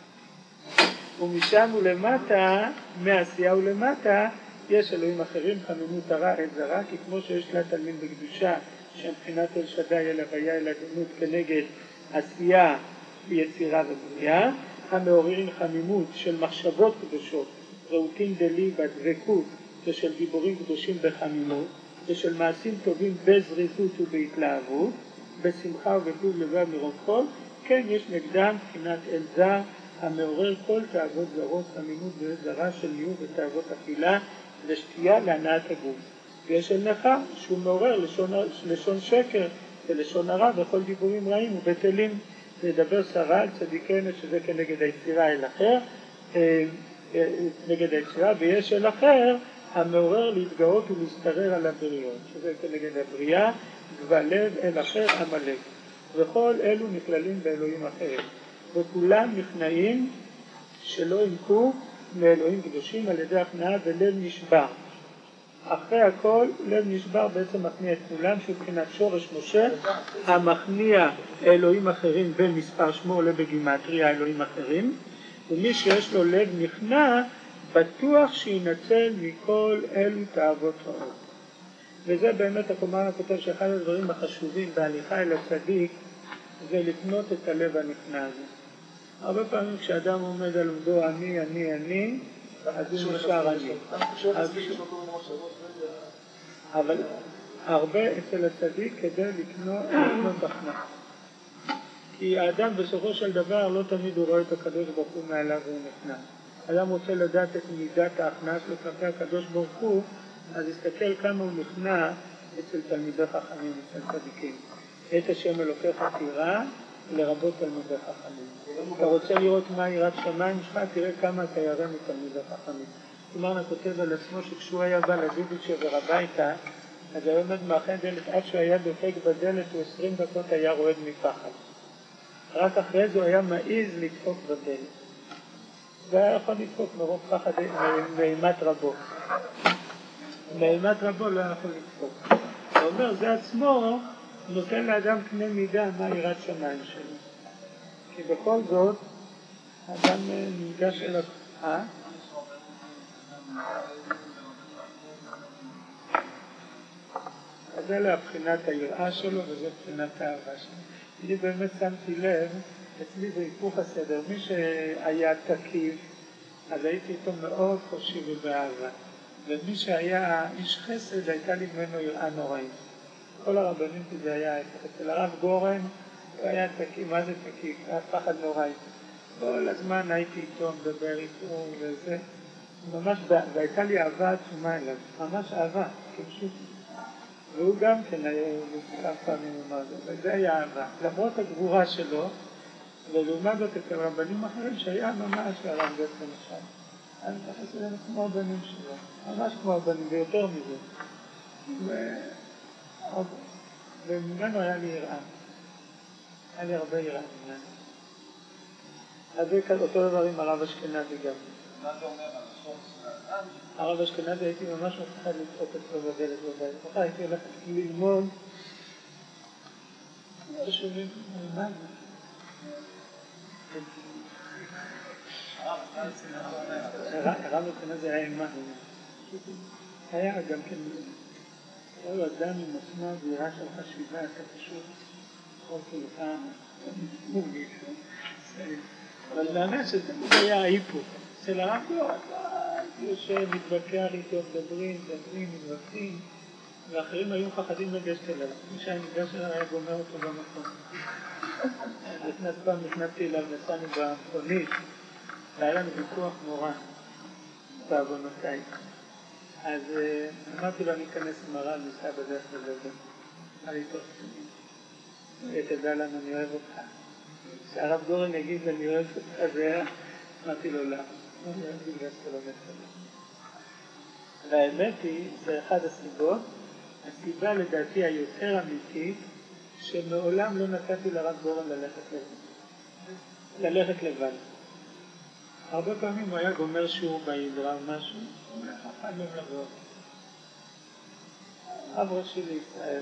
ומשם ולמטה, מעשייה ולמטה, יש אלוהים אחרים, חמימות הרע, עת זרה, כי כמו שיש לה תלמיד בקדושה, שמבחינת אל שדי אל הוויה אל הדמות כנגד עשייה ויצירה ובריאה, המעוררים חמימות של מחשבות קדושות, רהוטין דליבה, דבקות, ושל דיבורים קדושים בחמימות, ושל מעשים טובים בזריזות ובהתלהבות, בשמחה ובטוב לבב מרוב כל, כן יש נגדם מבחינת אל זר, המעורר כל תאוות זרות, חמימות ועת זרה של ניהול ותאוות אכילה ושתייה להנאת הגוף. ויש אל נחר שהוא מעורר לשון, לשון שקר ולשון הרע וכל דיבורים רעים ובטלים. לדבר סרה על צדיקנו שזה כנגד היצירה אל אחר, נגד היצירה, ויש אל אחר המעורר להתגאות ולהסתרר על הבריות, שזה כנגד הבריאה, גבל לב אל אחר עמלק. וכל אלו נכללים באלוהים אחרים. וכולם נכנעים שלא ינקו מאלוהים קדושים על ידי הכנעה ולב נשבר. אחרי הכל, לב נשבר בעצם מכניע את כולם, שהוא מבחינת שורש משה, המכניע אלוהים אחרים במספר שמו עולה בגימטריה אלוהים אחרים, ומי שיש לו לב נכנע, בטוח שינצל מכל אלו תאוות רעות. וזה באמת הקומן הכותב שאחד הדברים החשובים בהליכה אל הצדיק, זה לקנות את הלב הנכנע הזה. הרבה פעמים כשאדם עומד על עומדו אני, אני, אני, אז הוא נשאר אני. אבל הרבה אצל הצדיק כדי לקנות הכנעה. כי האדם בסופו של דבר לא תמיד הוא רואה את הקדוש ברוך הוא מעליו והוא נכנע. האדם רוצה לדעת את מידת ההכנעה שלו כלפי הקדוש ברוך הוא, אז יסתכל כמה הוא נכנע אצל תלמידי חכמים, אצל צדיקים. את השם אלוקיך תירא, לרבות תלמידי חכמים. אתה רוצה לראות מה יראת שמיים שלך, תראה כמה אתה ירא מתלמידי חכמים. כלומר, כותב על עצמו שכשהוא היה בא לדוביצ'ה הביתה, אז היה עומד מאחורי דלת, עד שהוא היה דופק בדלת, הוא עשרים דקות היה רועד מפחד. רק אחרי זה הוא היה מעיז לדפוק בדלת. והיה יכול לדפוק מרוב פחד מאימת רבו. מאימת רבו לא היה יכול לדפוק. הוא אומר, זה עצמו נותן לאדם קנה מידה מה יראת שמיים שלו. כי בכל זאת, האדם ניגש אל... אה? אז זה לבחינת היראה שלו וזה בחינת האהבה שלו. אני באמת שמתי לב, אצלי זה היפוך הסדר, מי שהיה תקיף, אז הייתי איתו מאוד חופשי ובאהבה. ומי שהיה איש חסד, הייתה לי ממנו יראה נוראית. כל הרבנים זה היה אצל הרב גורן, הוא היה תקיף, מה זה תקיף? היה פחד נוראית. כל הזמן הייתי איתו, מדבר איתו וזה. ממש, והייתה לי אהבה עצומה אליו, ממש אהבה, כפשוט. והוא גם כן היה כמה פעמים אמר זה, וזה היה אהבה. למרות הגבורה שלו, ולעומת זאת אצל רבנים אחרים שהיה ממש הרב גץ למשל. אני מתייחס אליהם כמו הבנים שלו, ממש כמו הבנים ויותר מזה. וממנו היה לי יראה. היה לי הרבה יראה ממנו. אז זה אותו דבר עם הרב אשכנזי גם. מה אתה אומר על השוק של האדם? הרב אשכנזי הייתי ממש מפחד לדפוק אצלו בדלת בבית. אחר הייתי הולכת ללמוד. משהו מלמד. הרב אשכנזי היה אימה. היה גם כן, היה לו אדם עם עוצמה ויראה של חשיבה, אתה פשוט כל כולך מוגיש. אבל באמת שזה היה ההיפוך. אצל הרב לא, אתה יושב, מתווכח איתו, מדברים, מדברים, מתווכחים, ואחרים היו מפחדים לגשת אליו. מי שהיה ניגש אליו היה גומר אותו במקום. נכנס פעם, נכנסתי אליו, נסענו במכונית, והיה לנו ויכוח נורא בעוונותיי. אז אמרתי לו, אני אכנס עם הרב, ניסע בדרך לדבר. אמר לי, טוב, תדע לנו, אני אוהב אותך. כשהרב גורן יגיד לי, אני אוהב אותך, זה היה, אמרתי לו, למה? אני אוהב בגלל שאתה לא מתקדם. והאמת היא, זה אחד הסיבות, הסיבה לדעתי היותר אמיתית, שמעולם לא נתתי לרב גורן ללכת לבד. ללכת לבד. הרבה פעמים הוא היה גומר שיעור בעברה או משהו, הוא אומר, אחד לא לבוא. אב ראשי לישראל,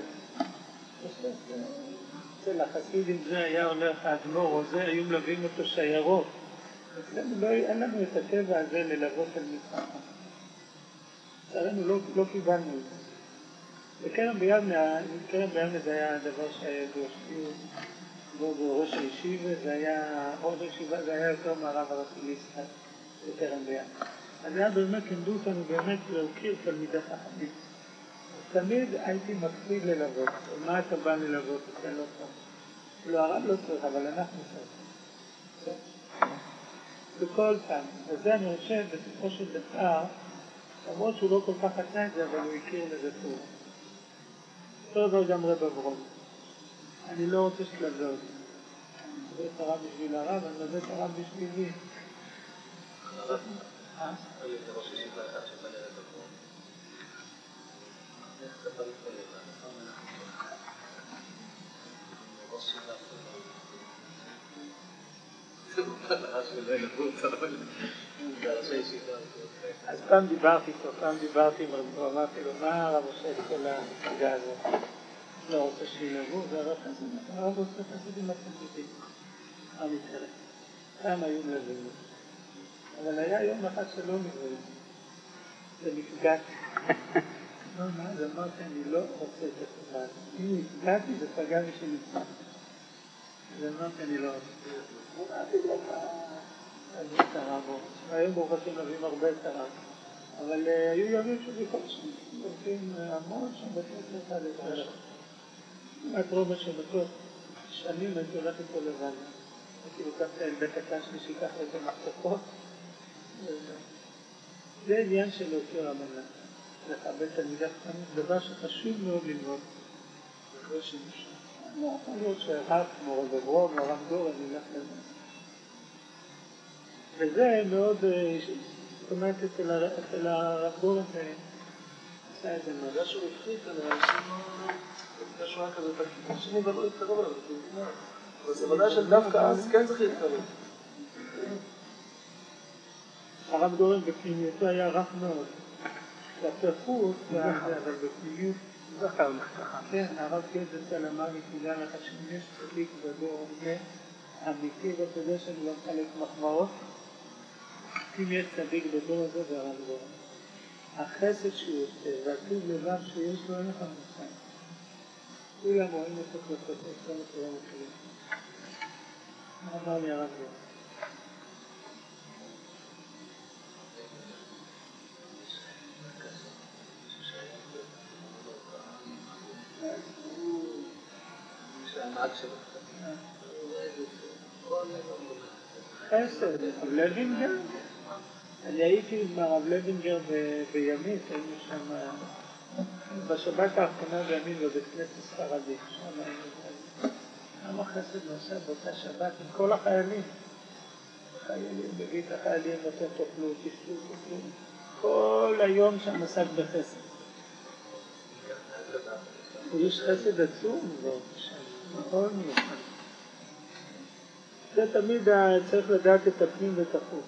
אצל החסידים זה היה הולך האדמו"ר או זה, היו מלווים אותו שיירות. אצלנו לא, אין לנו את הטבע הזה ללוות על מצחם. לצערנו לא, לא קיבלנו את זה. בקרם ביבנה, בקרם ביבנה זה היה הדבר שהיה ידוע, בו ראש הישיבה, זה היה, ראש הישיבה זה היה יותר מהרב הראשי לישראל בקרם ביבנה. אז היה באמת, לימדו אותנו באמת להוקיר תלמידי חכמים. תמיד הייתי מקפיד ללוות, מה אתה בא ללוות? זה לא טוב. לא, הרב לא צריך, אבל אנחנו צריך. בכל פעם. וזה אני חושב, בסופו של דבר, למרות שהוא לא כל כך עשה את זה, אבל הוא הכיר לזה טוב. אותו דבר גם רב אברום. אני לא רוצה שתלווה אותי. אני מביא את הרב בשביל הרב, אני מביא את הרב בשבילי. הרב? אה? אני זה ראש ישיבה אחד שבא לרב אברום. איך אתה בא להתפלל? ראש ישיבה אז פעם דיברתי איתו, פעם דיברתי עם רבו, אמרתי לו, מה הרב עושה את כל ההגה הזאת? לא רוצה שילבו, זה הרב חסידים, הרב עושה חסידים לחסידים. אמי תראה, פעם היו מלווים. אבל היה יום אחד שלא מלווים. זה נפגעתי. לא, מה, אז אמרתי, אני לא רוצה את התופעה. אם נפגעתי, זה פגע מי שנפגע. אז אמרתי, אני לא רוצה. אמרתי לו, מה? אז זה תרבו. היום ברוך השם מביאים הרבה תרב. אבל היו ימים שבקושי, עושים המון שבתות אחד אחד. כמעט רוב השבתות, שנים הייתי הולך איתו לבד. הייתי לוקח את הילדה קטן שלי שיקח את המחתכות. זה עניין של להוקיר רבנן. לכבד תלמידי חכמים, דבר שחשוב מאוד ללמוד. זה לא שימוש. לא, יכול להיות שהרב כמו רב אברום או רב גורן ילך לזה. וזה מאוד, זאת אומרת, אצל הרב גורן עשה את זה מאוד. בגלל שהוא הפחית על האנשים, בגלל שהוא היה כזה תקין, השני לא להתקרב עליו, אבל זה ודאי שדווקא אז כן צריך להתקרב. הרב גורן בפנימיותו היה רך מאוד. והפרחות, אבל בפנימיות, כן, הרב גדסל אמר לי, תדע לך שאם יש צדיק בדור הזה, אמיתי ואתה יודע שאני לא מחלק מחמאות, אם יש צדיק בדור הזה זה הרב גורן. החסד שהוא עושה והטוב לבב שיש לו אין לך מושג. כולם רואים את הכלפות, את כל התורה מכלים. מה אמר לי הרב גורן? חסד, הרב לוינגר. אני הייתי עם הרב לוינגר בימית, היינו שם בשבת האחרונה בימית בבית כנסת ספרדי. כמה חסד נעשה באותה שבת עם כל החיילים. חיילים, בביא את החיילים, נותן תאכלו, תשתו, תאכלו. כל היום שם עסק בחסד. הוא איש חסד עצום, מאוד מיוחד. זה תמיד צריך לדעת את הפנים ואת החוץ.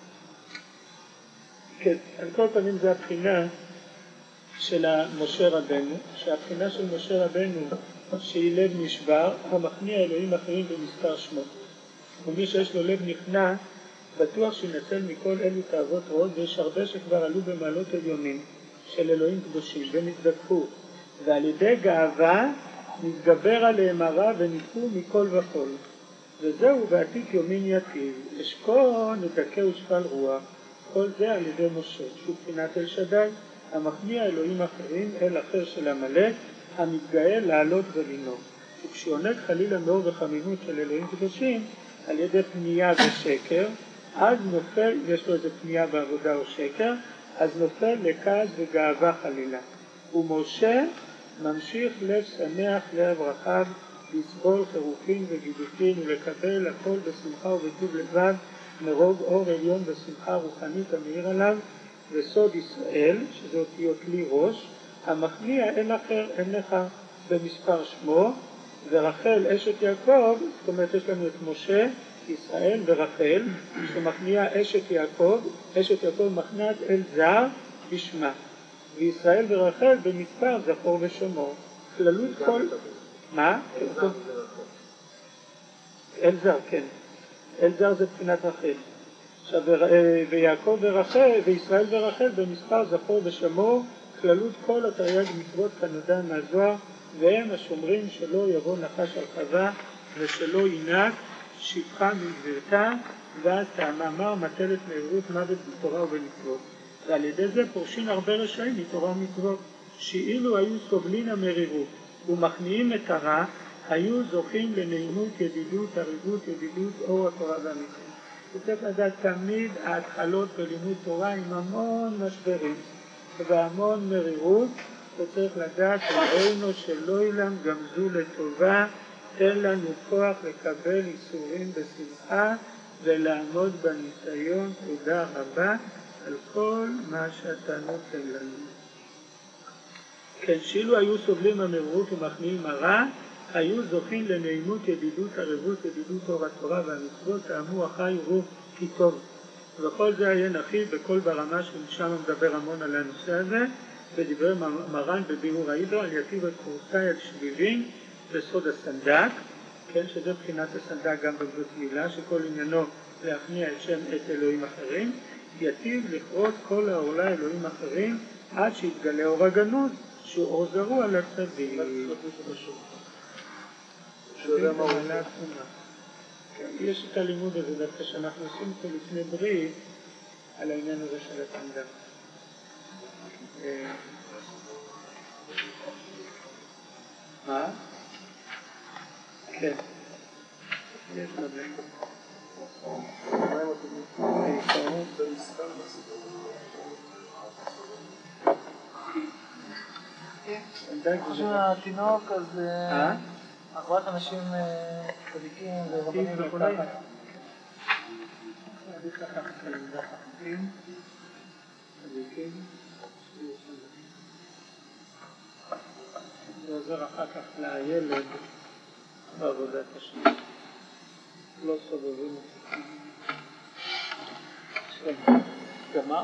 כן, על כל פנים זה הבחינה של משה רבנו, שהבחינה של משה רבנו שהיא לב נשבר, המכניע אלוהים אחרים במספר שמות. ומי שיש לו לב נכנע, בטוח שינצל מכל אלו תאוות רעות, ויש הרבה שכבר עלו במעלות עליונים של אלוהים קדושים ונתדקפו, ועל ידי גאווה נתגבר עליהם הרע וניתקו מכל וכל. וזהו בעתיק יומין יתיב, אשכון נדכא ושפל רוח, כל זה על ידי משה, שהוא בחינת אל שדי, המכניע אלוהים אחרים, אל אחר של המלך, המתגאה לעלות ולנהוג. וכשיונק חלילה מאור וחמימות של אלוהים קדושים, על ידי פנייה ושקר, אז נופל, יש לו איזה פנייה בעבודה או שקר, אז נופל לכעס וגאווה חלילה. ומשה ממשיך לב שמח, לב רחב, לסבול חירופים וגידופים ולקבל הכל בשמחה ובטוב לבב, מרוג אור עליון בשמחה רוחנית המאיר עליו, וסוד ישראל, שזה אותיות לי ראש, המכניע אל אחר אין לך במספר שמו, ורחל אשת יעקב, זאת אומרת יש לנו את משה, ישראל ורחל, שמכניע אשת יעקב, אשת יעקב מכניעת אל זר בשמה, וישראל ורחל במספר זכור ושמור. כללות כל... מה? אל זר, כן. אל זר זה בחינת רחל. עכשיו, ויעקב ורחל, וישראל ורחל במספר זכור ושמור, כללות כל התרי"ג מצוות כנודע מהזוהר, והם השומרים שלא יבוא נחש על חווה, ושלא ינהג שפחה מגבירתה, ואז המאמר מטלת מהירות מוות בתורה ובמצוות. ועל ידי זה פורשים הרבה רשעים מתורה ומצוות, שאילו היו סובלין המרירות ומכניעים את הרע, היו זוכים לנעימות, ידידות, עריבות, ידידות, אור התורה והמצוות. וצריך לדעת תמיד ההתחלות בלימוד תורה עם המון משברים והמון מרירות, וצריך לדעת ראינו שלא ילם גמזו לטובה, תן לנו כוח לקבל איסורים בשמחה ולעמוד בניסיון. תודה רבה על כל מה שאתה נותן לנו. כן, שאילו היו סובלים המרירות ומכניעים הרע, היו זוכים לנעימות, ידידות, ערבות, ידידות אור התורה והמצוות, טעמו החי ורוח כי טוב. וכל זה היה נחיל בכל ברמה שמשם מדבר המון על הנושא הזה, ודברי מרן בביאור העידו על יתיב הקורסאי על שביבים בסוד הסנדק, כן, שזה בחינת הסנדק גם בברית מילה, שכל עניינו להכניע את שם את אלוהים אחרים, יתיב לכרות כל העורלה אלוהים אחרים עד שיתגלה אור הגנוז, שהוא אור זרוע על הצדיק. יש את הלימוד הזה דווקא שאנחנו עושים אותו לפני ברית על העניין הזה של הסנדק. מה? כן. יש לזה. חושב התינוק, אז ארבעת אנשים צדיקים ורבנים וכו'. עדיף לקחת ללמדה חכמים, צדיקים, זה עוזר אחר כך לילד בעבודת השם. לא סובבים אותי. כן. גמר?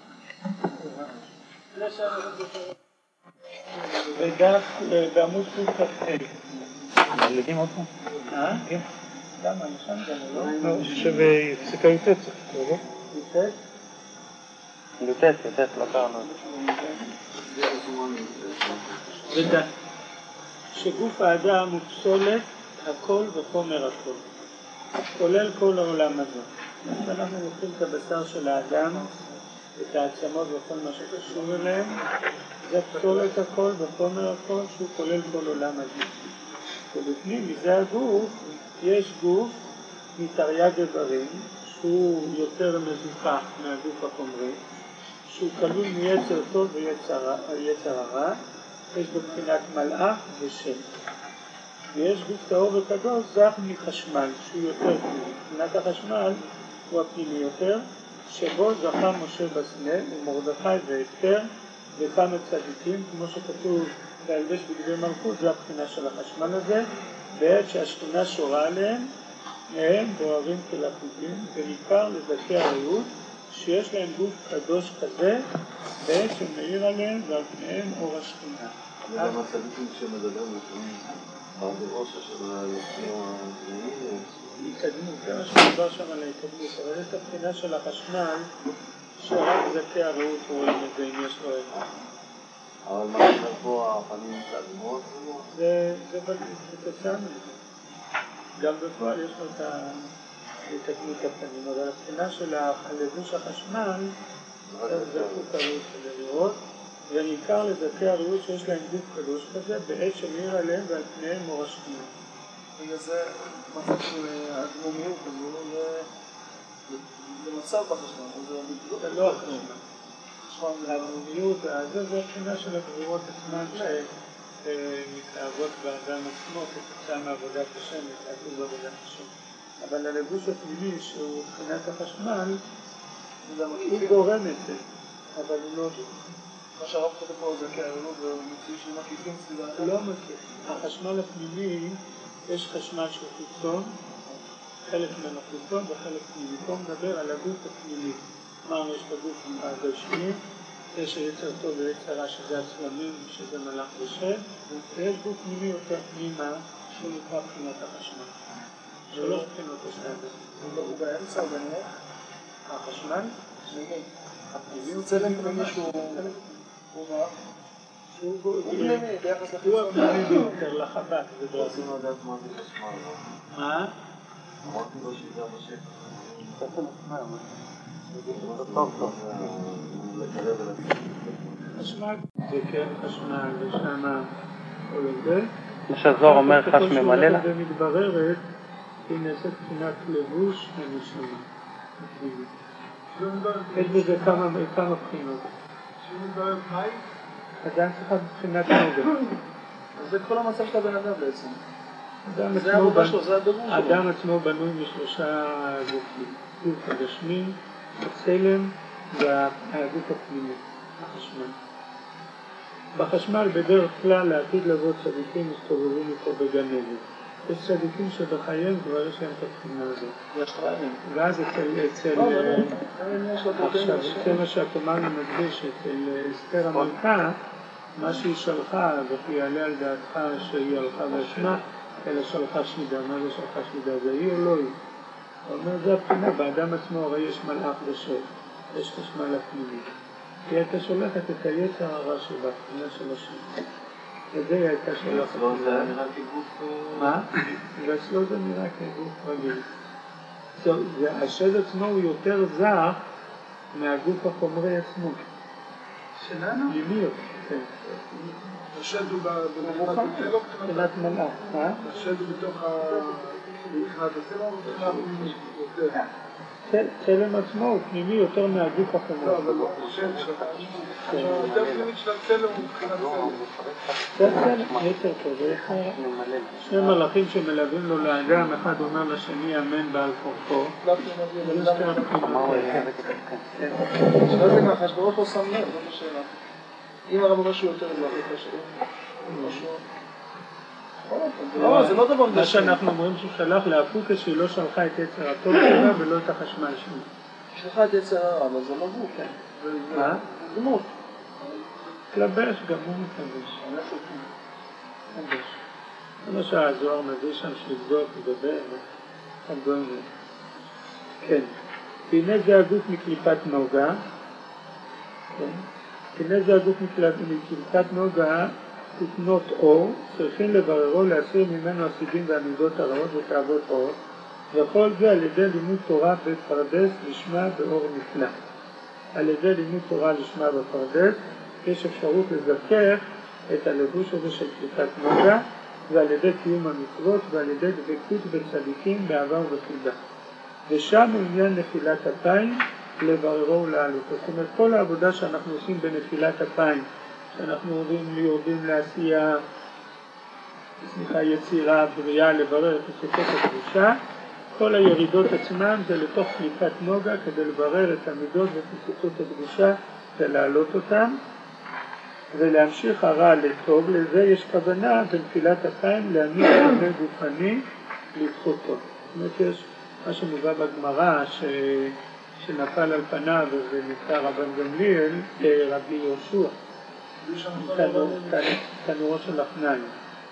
ודף בעמוד ק"ה. מלגים אותו? אה? כן. למה? אני שם גם, לא? לא, אני חושב פסיקה י"ט צריך לקרוא, לא? י"ט? י"ט, י"ט, לא קראנו את זה. ודע שגוף האדם הוא פסולת הכל וחומר הכל, כולל כל העולם הזה. אנחנו לוקחים את הבשר של האדם, את העצמות וכל מה שקשור אליהם, זה פסולת הכל וחומר הכל שהוא כולל כל עולם הזה. ובפנים מזה הגוף יש גוף מתרי"ג איברים שהוא יותר מזוכח מהגוף החומרי, שהוא כלול מיצר טוב ויצר הרע, יש בו בחינת מלאך ושם. ויש גוף טהור וקדוש זך מחשמל, שהוא יותר פנימי. מבחינת החשמל הוא הפנימי יותר, שבו זכה משה בסנה ומרדכי ואסתר וכמה צדיקים, כמו שכתוב להלבש בגדי מלכות, זה הבחינה של החשמל הזה, בעת שהשכינה שורה עליהם, הם בוערים כלפידים, וניכר לדרכי הרעות, שיש להם גוף קדוש כזה, בעת שמאיר עליהם ועל פניהם אור השכינה. גם הצדיקים כשמדבר לפעמים, בראש של היוצאים הפנימיים, התקדמות, זה מה שמדבר שם על ההתקדמות, אבל את הבחינה של החשמל, שרק דרכי הרעות רואים את זה אם יש לו אחד. אבל מה שאומר פה הפנים מתקדמות? זה תוצאה מזה. גם בפועל יש לו את ההתקדמות הפנים, אבל הבחינה של הלבוש החשמל, זה זכות הרעות כדי לראות, וניכר לדרכי הרעות שיש להם גוף קדוש כזה, בעת שמאיר עליהם ועל פניהם אור השכינה. בגלל זה מצב של הדמומיות הזו, זה מצב בחשמל, זה לא החשמל. הדמומיות, זה הבחינה של הגבורות עצמן שמתאהבות באדם עצמו כתוצאה מעבודת השם, מתאהבות בעבודת השם. אבל הלבוש הפנימי שהוא מבחינת החשמל, הוא גורם את זה, אבל הוא לא... מה שהרב כותב פה זה כאלו ומציאו של מקיפים סביבה. לא מקיף. החשמל הפנימי, יש חשמל שהוא חיצון, חלק ממנו חיצון וחלק פנימי. פה מדבר על הגוף הפנימי. אמרנו, יש את הגוף הגשמי, יש היצר טוב ויצר רע שזה הצלמים, שזה מלאך ושד, ויש גוף פנימי יותר פנימה, שהוא נקרא בחינת החשמל. שלוש בחינות יש לזה. הוא באמצע או בנך? החשמל? פנימי. הפנימי הוא צלם פנימי שהוא... הוא מה? הוא פנימי, ביחס לחיצון. הוא הפנימי ביותר, לחב"ד. רוצים לדעת מה זה חשמל, לא? מה? אמרתי לו שידע בשקע. חשמל זה כן חשמל, ושמה כל זה. מה שהזוהר אומר חש ממלא לה? ומתבררת, היא נעשית בחינת לבוש ונשמה. יש בזה כמה בחינות. שמתבררת מהי? אדם צריכה בבחינת נוגה. אז זה כל המצב של הבן אדם בעצם. זה העבודה שלו, זה הדיבור שלו. האדם עצמו בנוי משלושה גופים. גוף הגשמי, הצלם והגוף הפנימי, החשמל. בחשמל בדרך כלל לעתיד לבוא צדיקים מסתובבים איתו בגן עדן. יש צדיקים שבחייהם כבר יש להם את הבחינה הזאת. יש חייבים. ואז אצל... אצל... עכשיו, זה מה שהתומנו מדגיש, אצל אסתר המלכה, מה שהיא שלחה, וכי יעלה על דעתך שהיא הלכה והשמה, אלא שלחה שמידה. מה זה שלחה שמידה? זה היא או לא היא? הוא אומר, זה הבחינה, באדם עצמו הרי יש מלאך ושד, יש חשמל הפנימי. כי הייתה שולחת את היצר הרע שלה, בחינה של השם. וזה היא הייתה שולחת. ואצלו זה נראה כגוף... מה? ואצלו זה נראה כגוף רגיל. השד עצמו הוא יותר זך מהגוף החומרי עצמו. שלנו? פנימי יותר, כן. השד הוא במובחן, זה לא מבחינת מלאך, מה? השד הוא בתוך ה... מבחינת הצלם או מבחינת פנימי יותר? צלם עצמו הוא פנימי יותר מהגוף החומרי. לא, אבל השד של יותר פנימית של הצלם הוא מבחינת צלם. זה צלם, יותר טוב, איך שני מלאכים שמלווים לו לאדם, אחד אומר לשני אמן בעל כורחו. זה שתי הבחינות. שאלה זה ככה, שבראש לא שם לב, זאת השאלה. אם הרב אומר שהוא יותר זרח את השאלה, משהו... לא, זה לא דבר גשמי. מה שאנחנו אומרים שהוא שלח לאפוקה שהיא לא שלחה את יצר הטוב שלה ולא את החשמל שלה. שלחה את יצר הרע, אבל זה לא גוף. מה? דמות. מתלבש, גם הוא מתלבש. מתלבש. זה מה שהזוהר מביא שם שלבדוק, לדבר, וכדומה. כן. והנה זה הגוף מקליפת נוגה. כן. הנה זה הגוף מקליפת נוגה, תתנות אור, צריכים לבררו להסיר ממנו הסיבים והמידות הרעות ותאוות אור, וכל זה על ידי לימוד תורה בפרדס לשמה באור נפלא. על ידי לימוד תורה לשמה בפרדס יש אפשרות לזכך את הלבוש הזה של קליפת נוגה, ועל ידי קיום המצוות ועל ידי דבקות בצדיקים בעבר וחידה. ושם עניין נפילת אפיים לבררו ולעלות. זאת אומרת, כל העבודה שאנחנו עושים בנפילת אפיים, שאנחנו יורדים, יורדים לעשייה, סליחה, יצירה, בריאה, לברר את יסודות הקדושה. כל הירידות עצמן זה לתוך קליפת נוגה כדי לברר את המידות ואת יסודות הקדושה ולהעלות אותן ולהמשיך הרע לטוב. לזה יש כוונה בנפילת אפיים להעמיד שונה גופני לדחותו. זאת אומרת, יש מה שמובא בגמרא ש... שנפל על פניו וזה נקרא רבן גמליאל רבי יהושע, תנורו של אפניים,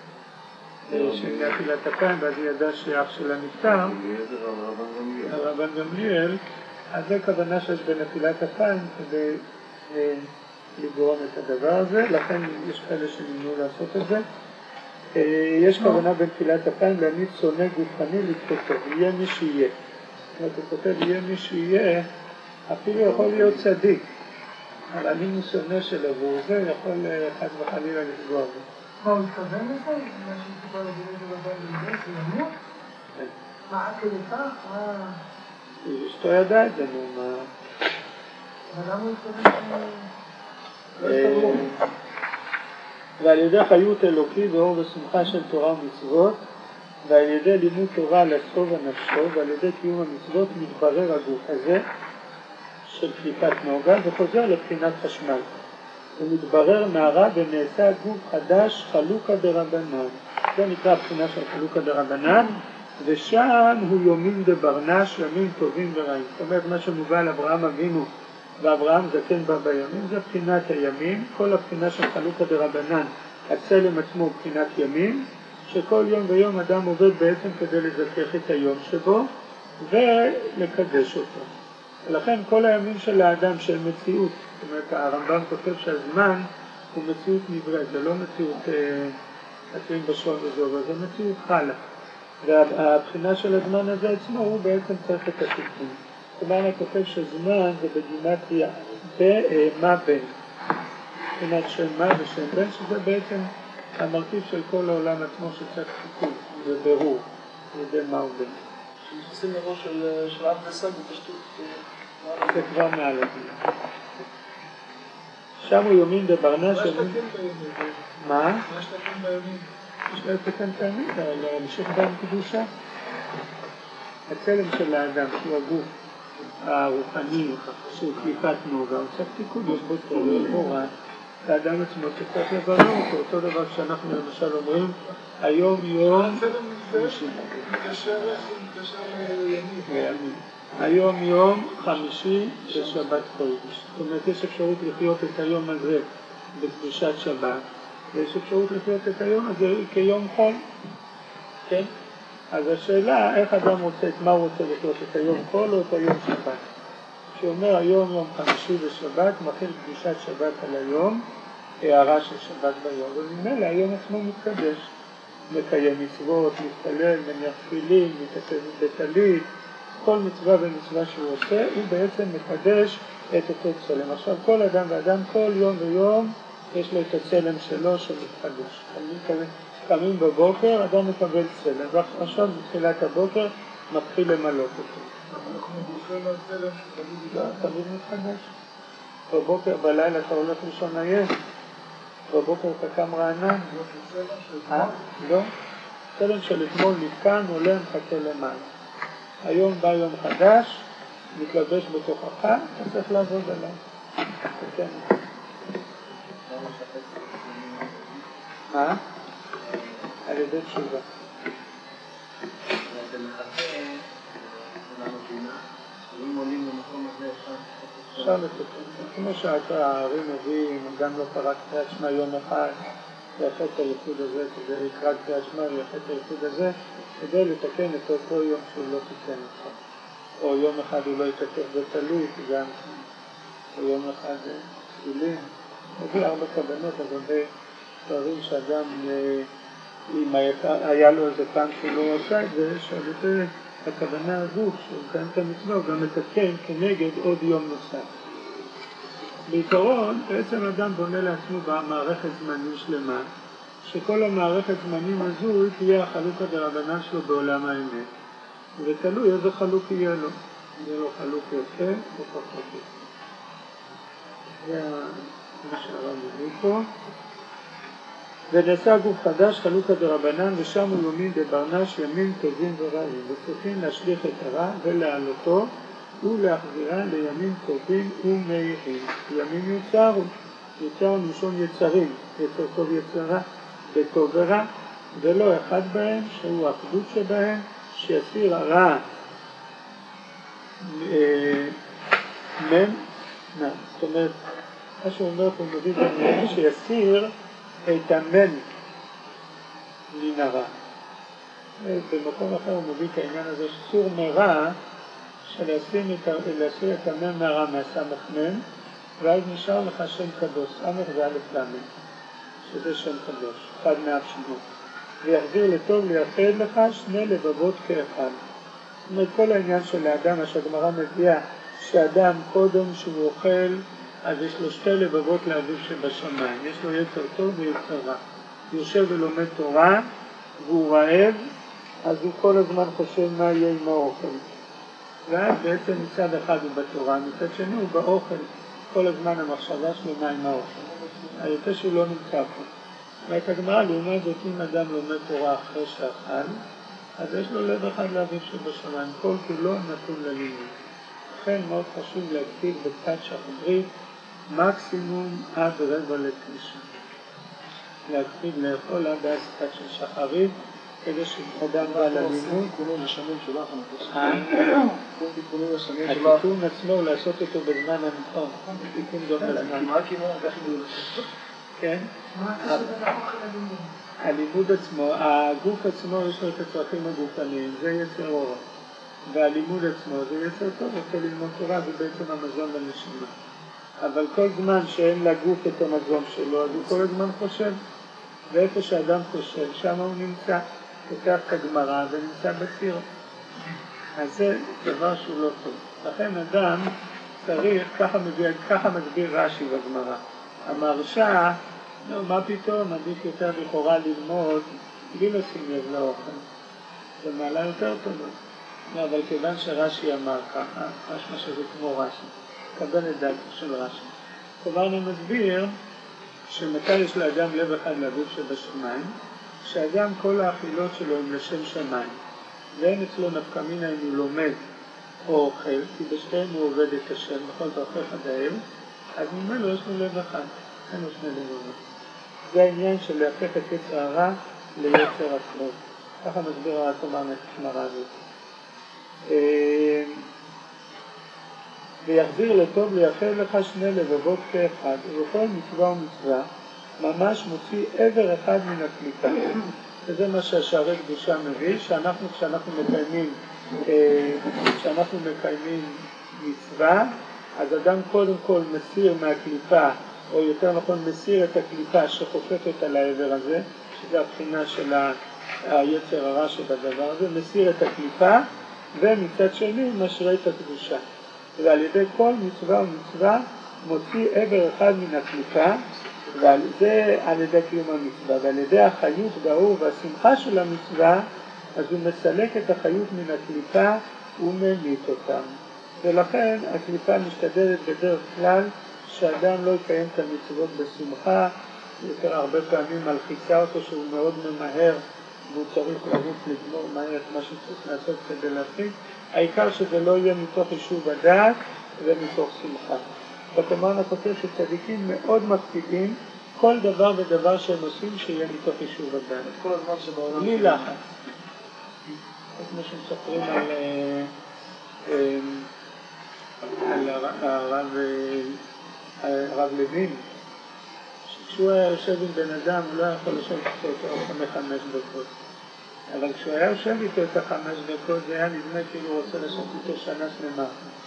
שנפילת אפיים, ואז היא ידעה שאח שלה נפטר, רבן גמליאל. אז זה כוונה שיש בנפילת אפיים כדי לגרום את הדבר הזה, לכן יש כאלה שנמנו לעשות את זה. יש כוונה בנפילת אפיים להעמיד שונא גופני לדחותו, יהיה מי שיהיה. זאת אומרת, הוא כותב יהיה מי שיהיה, אפילו יכול להיות צדיק, אבל אני משונא שלו, והוא זה יכול חס וחלילה לפגוע בו. מה, הוא התכוון לזה? מה שתוכל להגיד את זה בבן לזה, שימות? מה, עד כדי כך? אשתו ידע את זה, נו, מה... אבל למה הוא התכוון ש... ועל ידי חיות אלוקי ואור ושמחה של תורה ומצוות, ועל ידי לימוד תורה לסחוב הנפשו, ועל ידי קיום המצוות מתברר הגוף הזה של קליפת נוגה וחוזר לבחינת חשמל. ומתברר מהרע ונעשה גוף חדש חלוקה דרבנן. זה נקרא בחינה של חלוקה דרבנן, ושם הוא יומין דברנש, ימים טובים ורעים. זאת אומרת, מה שמובא על אברהם אבינו ואברהם זקן בה בימים, זה בחינת הימים. כל הבחינה של חלוקה דרבנן, הצלם עצמו בחינת ימים, שכל יום ויום אדם עובד בעצם כדי לזכך את היום שבו ולקדש אותו. ולכן כל הימים של האדם של מציאות, זאת אומרת, הרמב"ם כותב שהזמן הוא מציאות נבראת, זה לא מציאות עשויים בשעון וזהו, זה מציאות חלה. והבחינה של הזמן הזה עצמו הוא בעצם צריך את התיקון. זאת אומרת, הוא כותב שזמן זה בגימטריה במה בין. מבחינת שם מה ושם בין, שזה בעצם המרכיב של כל העולם עצמו שצריך תיקון וברור, לידי מה הוא בין. שנכנסים לראש של אב וסג בפשטות. זה כבר מעל הגיל. שם הוא יומין דברנש. מה יש לתקן בימים? מה? מה יש לתקן בימים? יש לתקן בימים, להמשיך בהם קדושה. הצלם של האדם, שהוא הגוף הרוחני, שהוא קליפת נוגה, הוא צריך תיקון, יש בו תורי הוראה. האדם עצמו שצריך לברר אותו, אותו דבר שאנחנו למשל אומרים, היום יום... הצלם זה מתקשר לימים. היום יום חמישי בשבת חודש. זאת אומרת, יש אפשרות לחיות את היום הזה בקדושת שבת, ויש אפשרות לחיות את היום הזה כיום חול. כן? אז השאלה, איך אדם רוצה, את מה הוא רוצה לחיות, את היום חול או את היום שבת? שאומר היום יום חמישי בשבת, מכיל קדושת שבת על היום, הערה של שבת ביום, וממילא היום עצמו מתקדש, מקיים מצוות, מתפלל, מניח תפילין, מתעטף בטלית, כל מצווה ומצווה שהוא עושה, הוא בעצם מקדש את אותו צלם. עכשיו כל אדם ואדם, כל יום ויום, יש לו את הצלם שלו שמתקדש. קמים בבוקר, אדם מקבל צלם, ועכשיו בתחילת הבוקר מתחיל למלות אותו. אנחנו בוחרים על צלם שתמיד תמיד מתחדש. בבוקר, בלילה אתה הולך לישון עייף, בבוקר אתה קם רענן. אה? לא. צלם של אתמול נתקן, עולה, מחכה למעלה. היום בא יום חדש, מתלבש בתוכך, אתה צריך לעבוד עליו. כן. מה? על ידי תשובה. זה מחכה, זה למדינה, אם עולים למקום הזה אפשר לתקן. כמו שהערים מביאים, גם לא קרא קריאת שמע יום אחד, ויחד את הייחוד הזה, כדי לקראת קריאת שמע ויחד את הייחוד הזה, כדי לתקן את אותו יום שהוא לא תיקן אותך. או יום אחד הוא לא יתקף בתלוי, גם או יום אחד תפילין. מביא ארבע כוונות, לגבי דברים שאדם, אם היה לו איזה פעם שהוא לא עשה את זה, שעל ידי הכוונה הזו, שהוא מקיים את המצווה, הוא גם מתקן כנגד עוד יום נוסף. בעיקרון, בעצם אדם בונה לעצמו במערכת זמנים שלמה, שכל המערכת זמנים הזו תהיה החלוקה דרבנן שלו בעולם האמת. ותלוי איזה חלוק יהיה לו. יהיה לו חלוק יפה או פחות יפה. זה מה שהרב מביא פה. ונעשה גוף חדש חלוקה דרבנן ושם הוא יומין דברנש ימים טובים ורעים וצריכים להשליך את הרע ולהעלותו ולהחזירה לימים טובים ומאירים. ימים יוצרו, יוצרו מלשון יצרים, יצר טוב יצרה בטוב ורע, ולא אחד בהם שהוא האחדות שבהם שיסיר הרע מן, זאת אומרת, מה שהוא אומר פה מביא במילים שיסיר את המן מן הרע. במקום אחר הוא מביא את העניין הזה שסור מרע של להסיר את המן מהרע מהסמך מן, ואז נשאר לך שם קדוש, סמך זה א' למד, שזה שם קדוש, אחד מאף שמות. ויחזיר לטוב לייחד לך שני לבבות כאחד. זאת אומרת, כל העניין של האדם, שהגמרא מביאה, שאדם קודם שהוא אוכל, אז יש לו שתי לבבות לאביו שבשמיים. יש לו יצר טוב ויצר רע. הוא יושב ולומד תורה, והוא רעב, אז הוא כל הזמן חושב מה יהיה עם האוכל. ואז בעצם מצד אחד הוא בתורה, מצד שני הוא באוכל. כל הזמן המחשבה שלו מה עם האוכל. היותר שהוא לא נמצא פה. ואת הגמרא, לעומת זאת, אם אדם לומד תורה אחרי שאכל, אז יש לו לב אחד לאביו שבשמיים, כל כולו נתון ללימוד. לכן מאוד חשוב להקפיד בקצת שחרית, מקסימום עד רבע לתשע. להקפיד לאכול עד קצת של שחרית, כדי שאדם בא ללימוד. תיקונים לשנים שלך, תיקונים לשנים שלך. התיקון עצמו, לעשות אותו בזמן הנכון. תיקון דום בזמן. מה כמעט? איך ידעו? כן? הלימוד עצמו, הגוף עצמו יש לו את הצרכים הגופניים, זה יצר אור. והלימוד עצמו זה יצר טוב, רוצה ללמוד תורה, זה בעצם המזון לנשימה. אבל כל זמן שאין לגוף את המזון שלו, אז הוא כל הזמן חושב. ואיפה שאדם חושב, שם הוא נמצא, פותח את הגמרא ונמצא בסיר. אז זה דבר שהוא לא טוב. לכן אדם צריך, ככה, מביא, ככה מסביר רש"י בגמרא. המרשע, לא, מה פתאום, עדיף יותר לכאורה ללמוד, בלי לשים לב לאוכל. זה מעלה יותר טובה. לא, אבל כיוון שרש"י אמר ככה, משמע שזה כמו רש"י, קבל את דעתו של רש"י. כלומר אני מסביר שמתי יש לאדם לב אחד לאביו שבשמיים, שאדם כל האכילות שלו הם לשם שמיים, ואין אצלו נפקא מינה אם הוא לומד או אוכל, כי בשתיהם הוא עובד את השם בכל דרכיך דאב, אז ממנו יש לו לב אחד, אין לו שני לבבות. זה העניין של להפך את יצר הרע ליצר הטוב. ככה מסביר התורה מהגמרא הזאת. ויחזיר לטוב לייחד לך שני לבבות כאחד, ובכל מצווה ומצווה ממש מוציא עבר אחד מן הקליפה. וזה מה שהשערי קדושה מביא, שאנחנו כשאנחנו מקיימים, כשאנחנו מקיימים מצווה, אז אדם קודם כל מסיר מהקליפה, או יותר נכון מסיר את הקליפה שחופפת על העבר הזה, שזה הבחינה של היצר הרע שבדבר הזה, מסיר את הקליפה, ומצד שני משרה את הקדושה. ועל ידי כל מצווה ומצווה מוציא עבר אחד מן הקליפה, ועל זה על ידי קיום המצווה, ועל ידי החיות באור והשמחה של המצווה, אז הוא מסלק את החיות מן הקליפה וממית אותם. ולכן הקליפה משתדלת בדרך כלל שאדם לא יקיים את המצוות בשמחה, יותר הרבה פעמים מלחיצה אותו שהוא מאוד ממהר והוא צריך לרוץ לגמור מהר את מה שצריך לעשות כדי להפסיק. העיקר שזה לא יהיה מתוך יישוב הדעת ומתוך שמחה. בתמרן כותב שצדיקים מאוד מקפידים כל דבר ודבר שהם עושים שיהיה מתוך יישוב הדעת. כל הזמן שבעולם... בלי לחץ. כמו שמספרים על, על הרב, הרב לוין, שכשהוא היה יושב עם בן אדם הוא לא יכול לשבת איתו חמש חמש דקות. אבל כשהוא היה יושב איתו את החמש דקות זה היה נדמה כאילו הוא רוצה לשבת איתו שנה שלמה.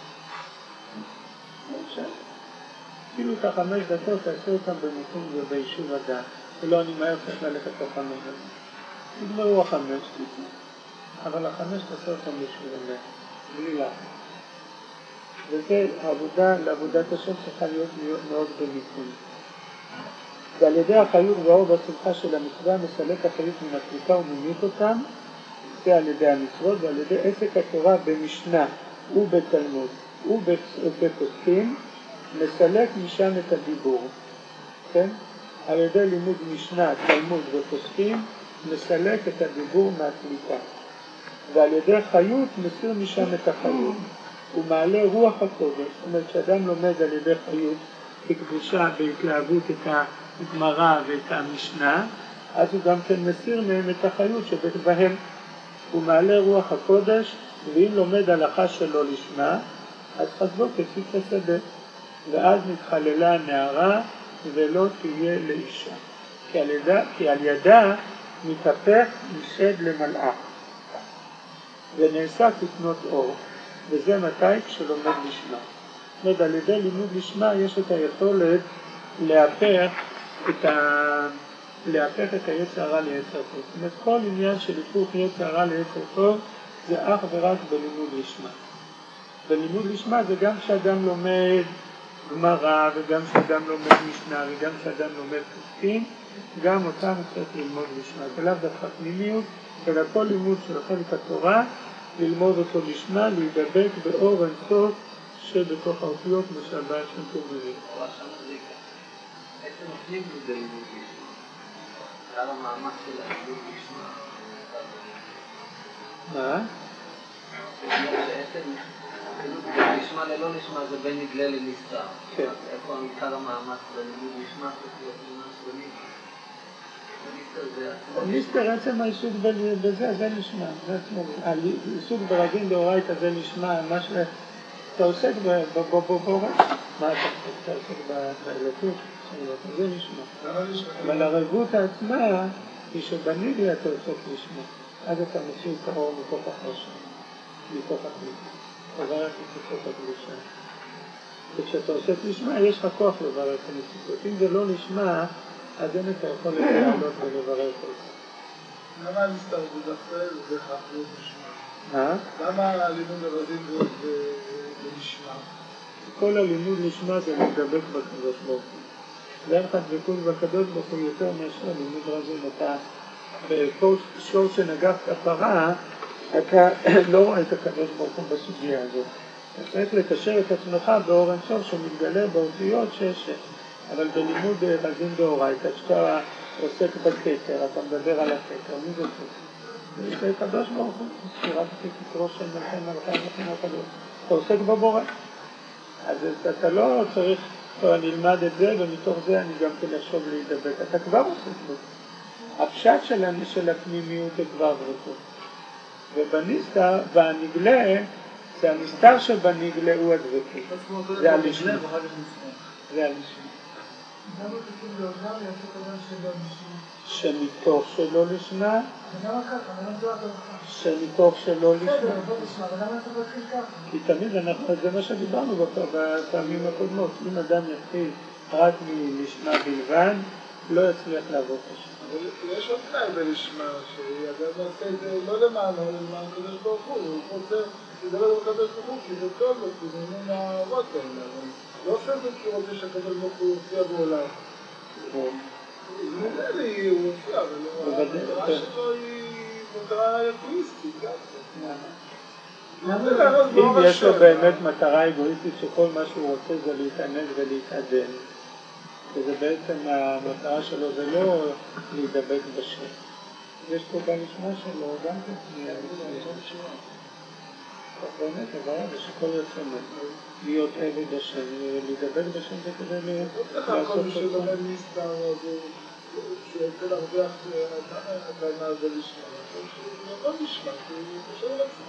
כאילו את החמש דקות תעשו אותם במיתון וביישוב הדעת. ולא אני מהר צריך ללכת לחמש דקות. נגמרו החמש, אבל החמש תעשו אותם ביישוב הדעת. בלי לך. וזה העבודה, לעבודת השם צריכה להיות מאוד במיתון. ועל ידי החיות והאור והשמחה של המצווה מסלק החיות מן הקליפה וממית אותם, זה על ידי המצוות, ועל ידי עסק התורה במשנה ובתלמוד ובפוסקים, מסלק משם את הדיבור. כן? על ידי לימוד משנה, תלמוד ופוסקים, מסלק את הדיבור מהקליפה. ועל ידי חיות מסיר משם את החיות. הוא מעלה רוח הקודש. זאת אומרת שאדם לומד על ידי חיות בקדושה, בהתלהבות את הגמרא ואת המשנה, אז הוא גם כן מסיר מהם את החיות שבהם. הוא מעלה רוח הקודש, ואם לומד הלכה שלא לשמה, אז חזבו כציץ השדה. ואז נתחללה הנערה ולא תהיה לאישה. כי על ידה, כי על ידה מתהפך משד למלאך. ונעשה כתנות אור. וזה מתי? כשלומד לשמה. זאת אומרת, על ידי לימוד לשמה יש את היכולת להפך את, ה... להפך את היצר הרע ליצר טוב. זאת אומרת, כל עניין של היפוך יצר הרע ליצר טוב זה אך ורק בלימוד לשמה. בלימוד לשמה זה גם כשאדם לומד גמרא וגם כשאדם לומד משנה וגם כשאדם לומד פוסקים, גם אותם צריך ללמוד לשמה. זה לאו דווקא פנימיות, אלא כל לימוד של חלק התורה, ללמוד אותו לשמה, להידבק באור אינסוף שבתוך האותיות משל בעל שם טוב מביא. איזה נותנים זה לימוד לשמה? זה על המאמץ של הלימוד לשמה. מה? בעצם לשמה ללא לשמה זה בין נגלה לנסתר. כן. איפה עיקר המאמץ בלימוד לשמה צריך להיות לימוד שלמים? נסתר עצם העיסוק בזה, זה נשמע, זה עצמו, העיסוק ברגים דאורייתא זה נשמע, מה שאתה עוסק בבורא, מה אתה עוסק באלוקות, זה נשמע, אבל הרבות העצמה היא שבניגלה אתה עוסק לשמה, אז אתה מוציא את האור מתוך החושך, מתוך הקליפה, עוברת את הקדושה, וכשאתה עוסק לשמה יש לך כוח לברר את המצוקות, אם זה לא נשמע אז אין אתה יכול לעלות ולברר כל כך. למה הנסתר זה דווקא זה חפלות נשמע? מה? למה הלימוד הרזים זה נשמע? כל הלימוד נשמע זה להידבק בקדוש ברוך הוא. ואין לך דבקות בקדוש ברוך הוא יותר מאשר לימוד רזים. אתה בשור שנגח הפרה, אתה לא רואה את הקדוש ברוך הוא בסוגיה הזאת. אתה צריך לקשר את עצמך באור אינסוף שמתגלה באותיות שש. אבל בלימוד רזים דאורייתא, כשאתה עוסק בכתר, אתה מדבר על הכתר, מי זה כתר? זה קדוש ברוך הוא, ספירת כתרו של מלכי מלכי מלכי הקדוש. אתה עוסק בבורא. אז אתה לא צריך, אני אלמד את זה, ומתוך זה אני גם כן אחשוב להידבק. אתה כבר עוסק בו. הפשט של הפנימיות זה כבר ברכות. ובנסתר, והנגלה, זה הנסתר שבנגלה הוא הדבקי. זה הלשמה. זה הלשמה. למה כתוב לעולם יעשו כמובן שלא לשמה? שמתוך שלא לשמה? למה ככה? אני לא מדועת אותך. שמתוך שלא לשמה? בסדר, לא לשמה, אבל למה צריך להתחיל ככה? כי תמיד אנחנו, זה מה שדיברנו בפעמים הקודמות. אם אדם יתחיל רק מלשמה בלבד, לא יצליח לעבור לשמה. אבל יש עוד תנאי בלשמה, שאדם עושה את זה לא למענו, אלא למען הקדוש ברוך הוא. הוא רוצה לדבר עם הקדוש ברוך הוא, כי זה טוב לו, כי זה מן האבות האלה. לא עושה את זה כי הוא רוצה שהקדוש ברוך הוא יופיע בעולם. נראה לי, הוא יופיע, אבל המטרה שלו היא מטרה אגואיסטית. אם יש לו באמת מטרה אגואיסטית שכל מה שהוא רוצה זה להתענג ולהתעדן, וזה בעצם המטרה שלו זה לא להידבק בשם. יש פה בנשמה שלו גם כפנייה. באמת, הבעיה זה שכל רצונו להיות עבד השם, להידבק בשם זה כדי לעשות כל מי שלומד נסתר, שיוצא להרוויח את העניין הזה לשמה, זה לא נשמע, כי הוא חושב על עצמו.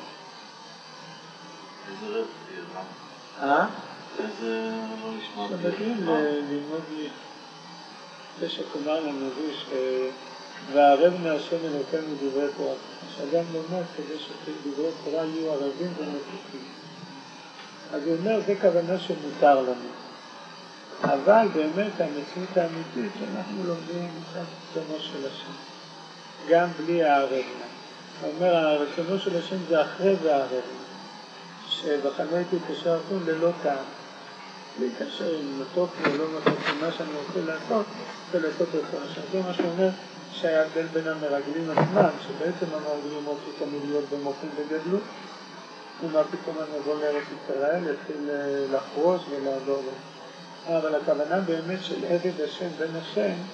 איזה רב תהיה? אה? איזה לא נשמע? שמתאים ללמוד לי. זה שכומר לנביא ש... והערב מהשם אלוקינו דברי תורה. שאדם לומד כדי שדברי תורה יהיו ערבים ומתוקים. אז הוא אומר, זה כוונה שמותר לנו. אבל באמת המציאות האמיתית שאנחנו לומדים מצד רצונו של השם. גם בלי הערב. הוא אומר, הרצונו של השם זה אחרי והערב. שבחנויתי תשרתון ללא טעם. בלי קשר עם מתוק או לא מתוק, מה שאני רוצה לעשות, זה לעשות רצון השם. זה מה שאומר שהיה הבדל בין המרגלים עצמם, שבעצם המרגלים רוצים תמיד להיות במוחים וגדלות, ומה פתאום הם יבואו לארץ ישראל, יתחיל לחרוש ולעבור לו. אבל הכוונה באמת של עבד השם בן השם,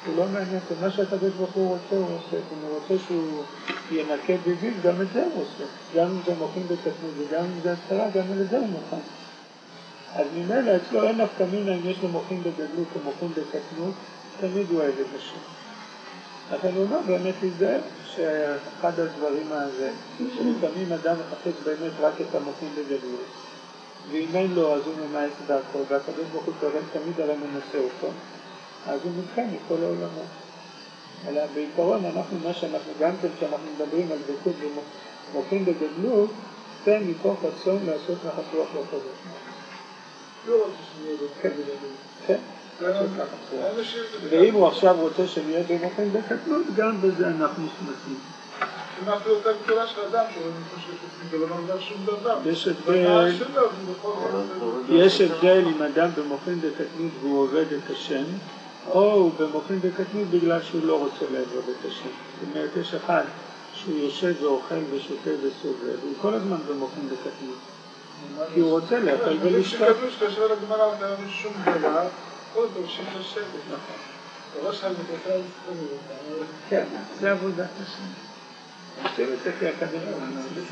הוא לא מעניין, מה שהקדוש ברוך הוא רוצה הוא עושה, אם הוא רוצה שהוא ינקה ביבים, גם את זה הוא עושה, גם אם זה מוחין בקטנות וגם אם זה הסתרה, גם על זה הוא מוכן. אז ממילא אצלו אין נפקא מינה אם יש לו מוחין בגדלות או מוחין בקטנות, תמיד הוא אוהב את השם. לכן הוא אומר באמת להיזהר שאחד הדברים הזה, שלפעמים אדם מחפש באמת רק את המוחין בגדלות, ואם אין לו אז הוא ממאס דרכו, והקדוש ברוך הוא תמיד הרי מנסה אותו, אז הוא מתחם מכל העולמות. אלא בעיקרון אנחנו, מה שאנחנו גם כן, כשאנחנו מדברים על דבקות ומוחין בגדלות, זה מתוך רצון לעשות נחתוח לקדוש. לא רוצה שנהיה במוחין בגדלות. כן, לעשות נחתוח. ואם הוא עכשיו רוצה שנהיה במוחין בגדלות, גם בזה אנחנו שמחים. כמעט אותה גדולה של אדם, שאני חושב שזה לא נובע שום דבר. יש הבדל, יש הבדל אם אדם במוחין בקטנות והוא עובד את השם, או הוא במוחין בקטנות בגלל שהוא לא רוצה לעבוד את השם. זאת אומרת, יש אחד שהוא יושב ואוכל ושותה וסובל, הוא כל הזמן במוחין בקטנות. כי הוא רוצה לאכול ולשתות. אני חושב שכתוב על הגמרא, לא נראה שום דבר, כל דורשים לשבת. ראש המתקה הסתובב. כן, זה עבודת השם. לשבת זה כי הקדוש ברוך הוא.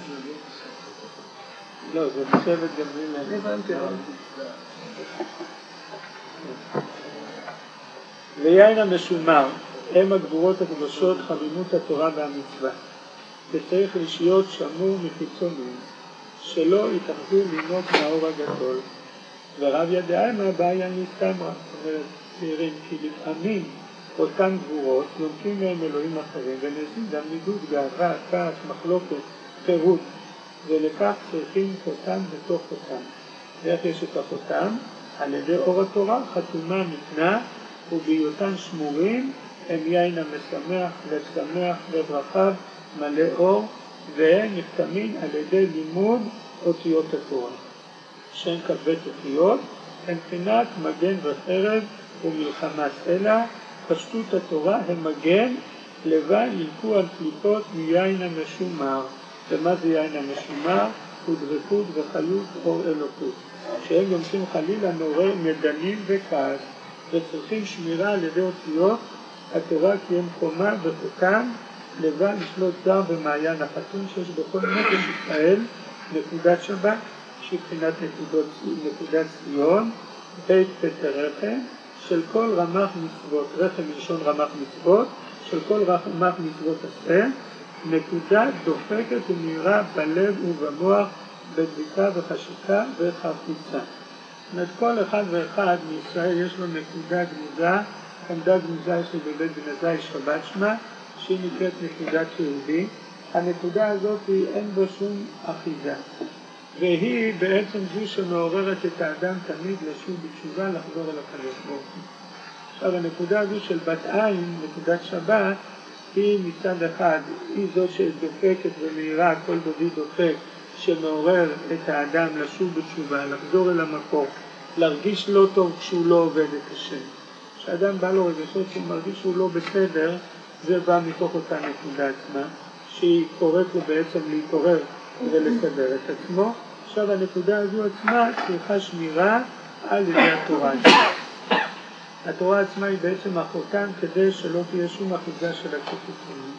לא, זה לשבת גם בלי לב. הבנתי. ויין המשומר הם הגבורות הקדושות, חבימות התורה והמצווה. וצריך לשיות שמור מחיצונים, שלא יתאחדו לינוק מהאור הגדול. ורב ידעם הבעיה נסתמרה, זאת אומרת, צעירים, כי לפעמים אותן גבורות יונקים מהם אלוהים אחרים, ונעשים גם ניגוד, גאווה, כעס, מחלוקת, פירוט, ולכך צריכים חותם בתוך חותם. ואיך יש את החותם? על ידי אור התורה, חתומה מתנה, ובהיותן שמורים הם יין המשמח ושמח וברכה מלא אור, והם נחתמים על ידי לימוד אותיות התורה. שם כ"ב אותיות, הם מבחינת מגן וחרב ומלחמה סלע, פשטות התורה הם מגן, לבן ילקו על קליפות מיין המשומר. ומה זה יין המשומר? הוא דבקות וחיות אור אלוקות. שהם יומסים חלילה מעורר מדנים וכעס, וצריכים שמירה על ידי אותיות התורה כי הם חומה וחותם, לבן לשלוט זר במעיין החתום שיש בכל נפש ישראל נקודת שבת, שבחינת נקודת ציון, בית פטר רחם, של כל רמ"ח מצוות, רחם מלשון רמ"ח מצוות, של כל רמ"ח מצוות עשה, נקודה דופקת ומהירה בלב ובמוח, בדביקה וחשיקה וחפיצה. זאת אומרת, כל אחד ואחד מישראל יש לו נקודה גנוזה, עמדה גנוזה יש לי בבית בנזי שבת שמה, שהיא נקראת נקודת יהודי. הנקודה הזאת היא אין בו שום אחיזה, והיא בעצם זו שמעוררת את האדם תמיד לשוב בתשובה לחזור אל הקדוש ברוך הוא. עכשיו הנקודה הזו של בת עין, נקודת שבת, היא מצד אחד, היא זו שדופקת ומהירה, כל דודי דופק, שמעורר את האדם לשוב בתשובה, לחזור אל המקור, להרגיש לא טוב כשהוא לא עובד את השם. כשאדם בא לו רגשות שהוא מרגיש שהוא לא בסדר, זה בא מתוך אותה נקודה עצמה, שהיא קוראת לו בעצם להתעורר ולסדר את עצמו. עכשיו הנקודה הזו עצמה צריכה שמירה על ידי התורה עצמה. התורה עצמה היא בעצם החותם כדי שלא תהיה שום אחיזה של הציטוטים.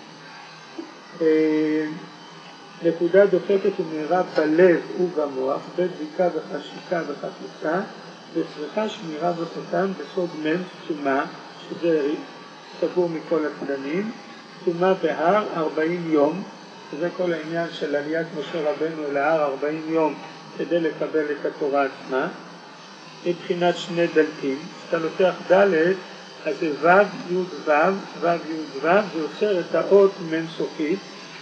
נקודה דופקת ומהירה בלב ובמוח, בדביקה וחשיקה וחפיצה, וצריכה שמירה וחותם בסוד מם תשומה, שזה סגור מכל הצדדים, תשומה בהר ארבעים יום, וזה כל העניין של עליית משה רבנו אל ההר ארבעים יום כדי לקבל את התורה עצמה, מבחינת שני דלתים. כשאתה לוקח ד' אז זה ו' י' ו', ו' י' ו', זה יוצר את האות מם סופית.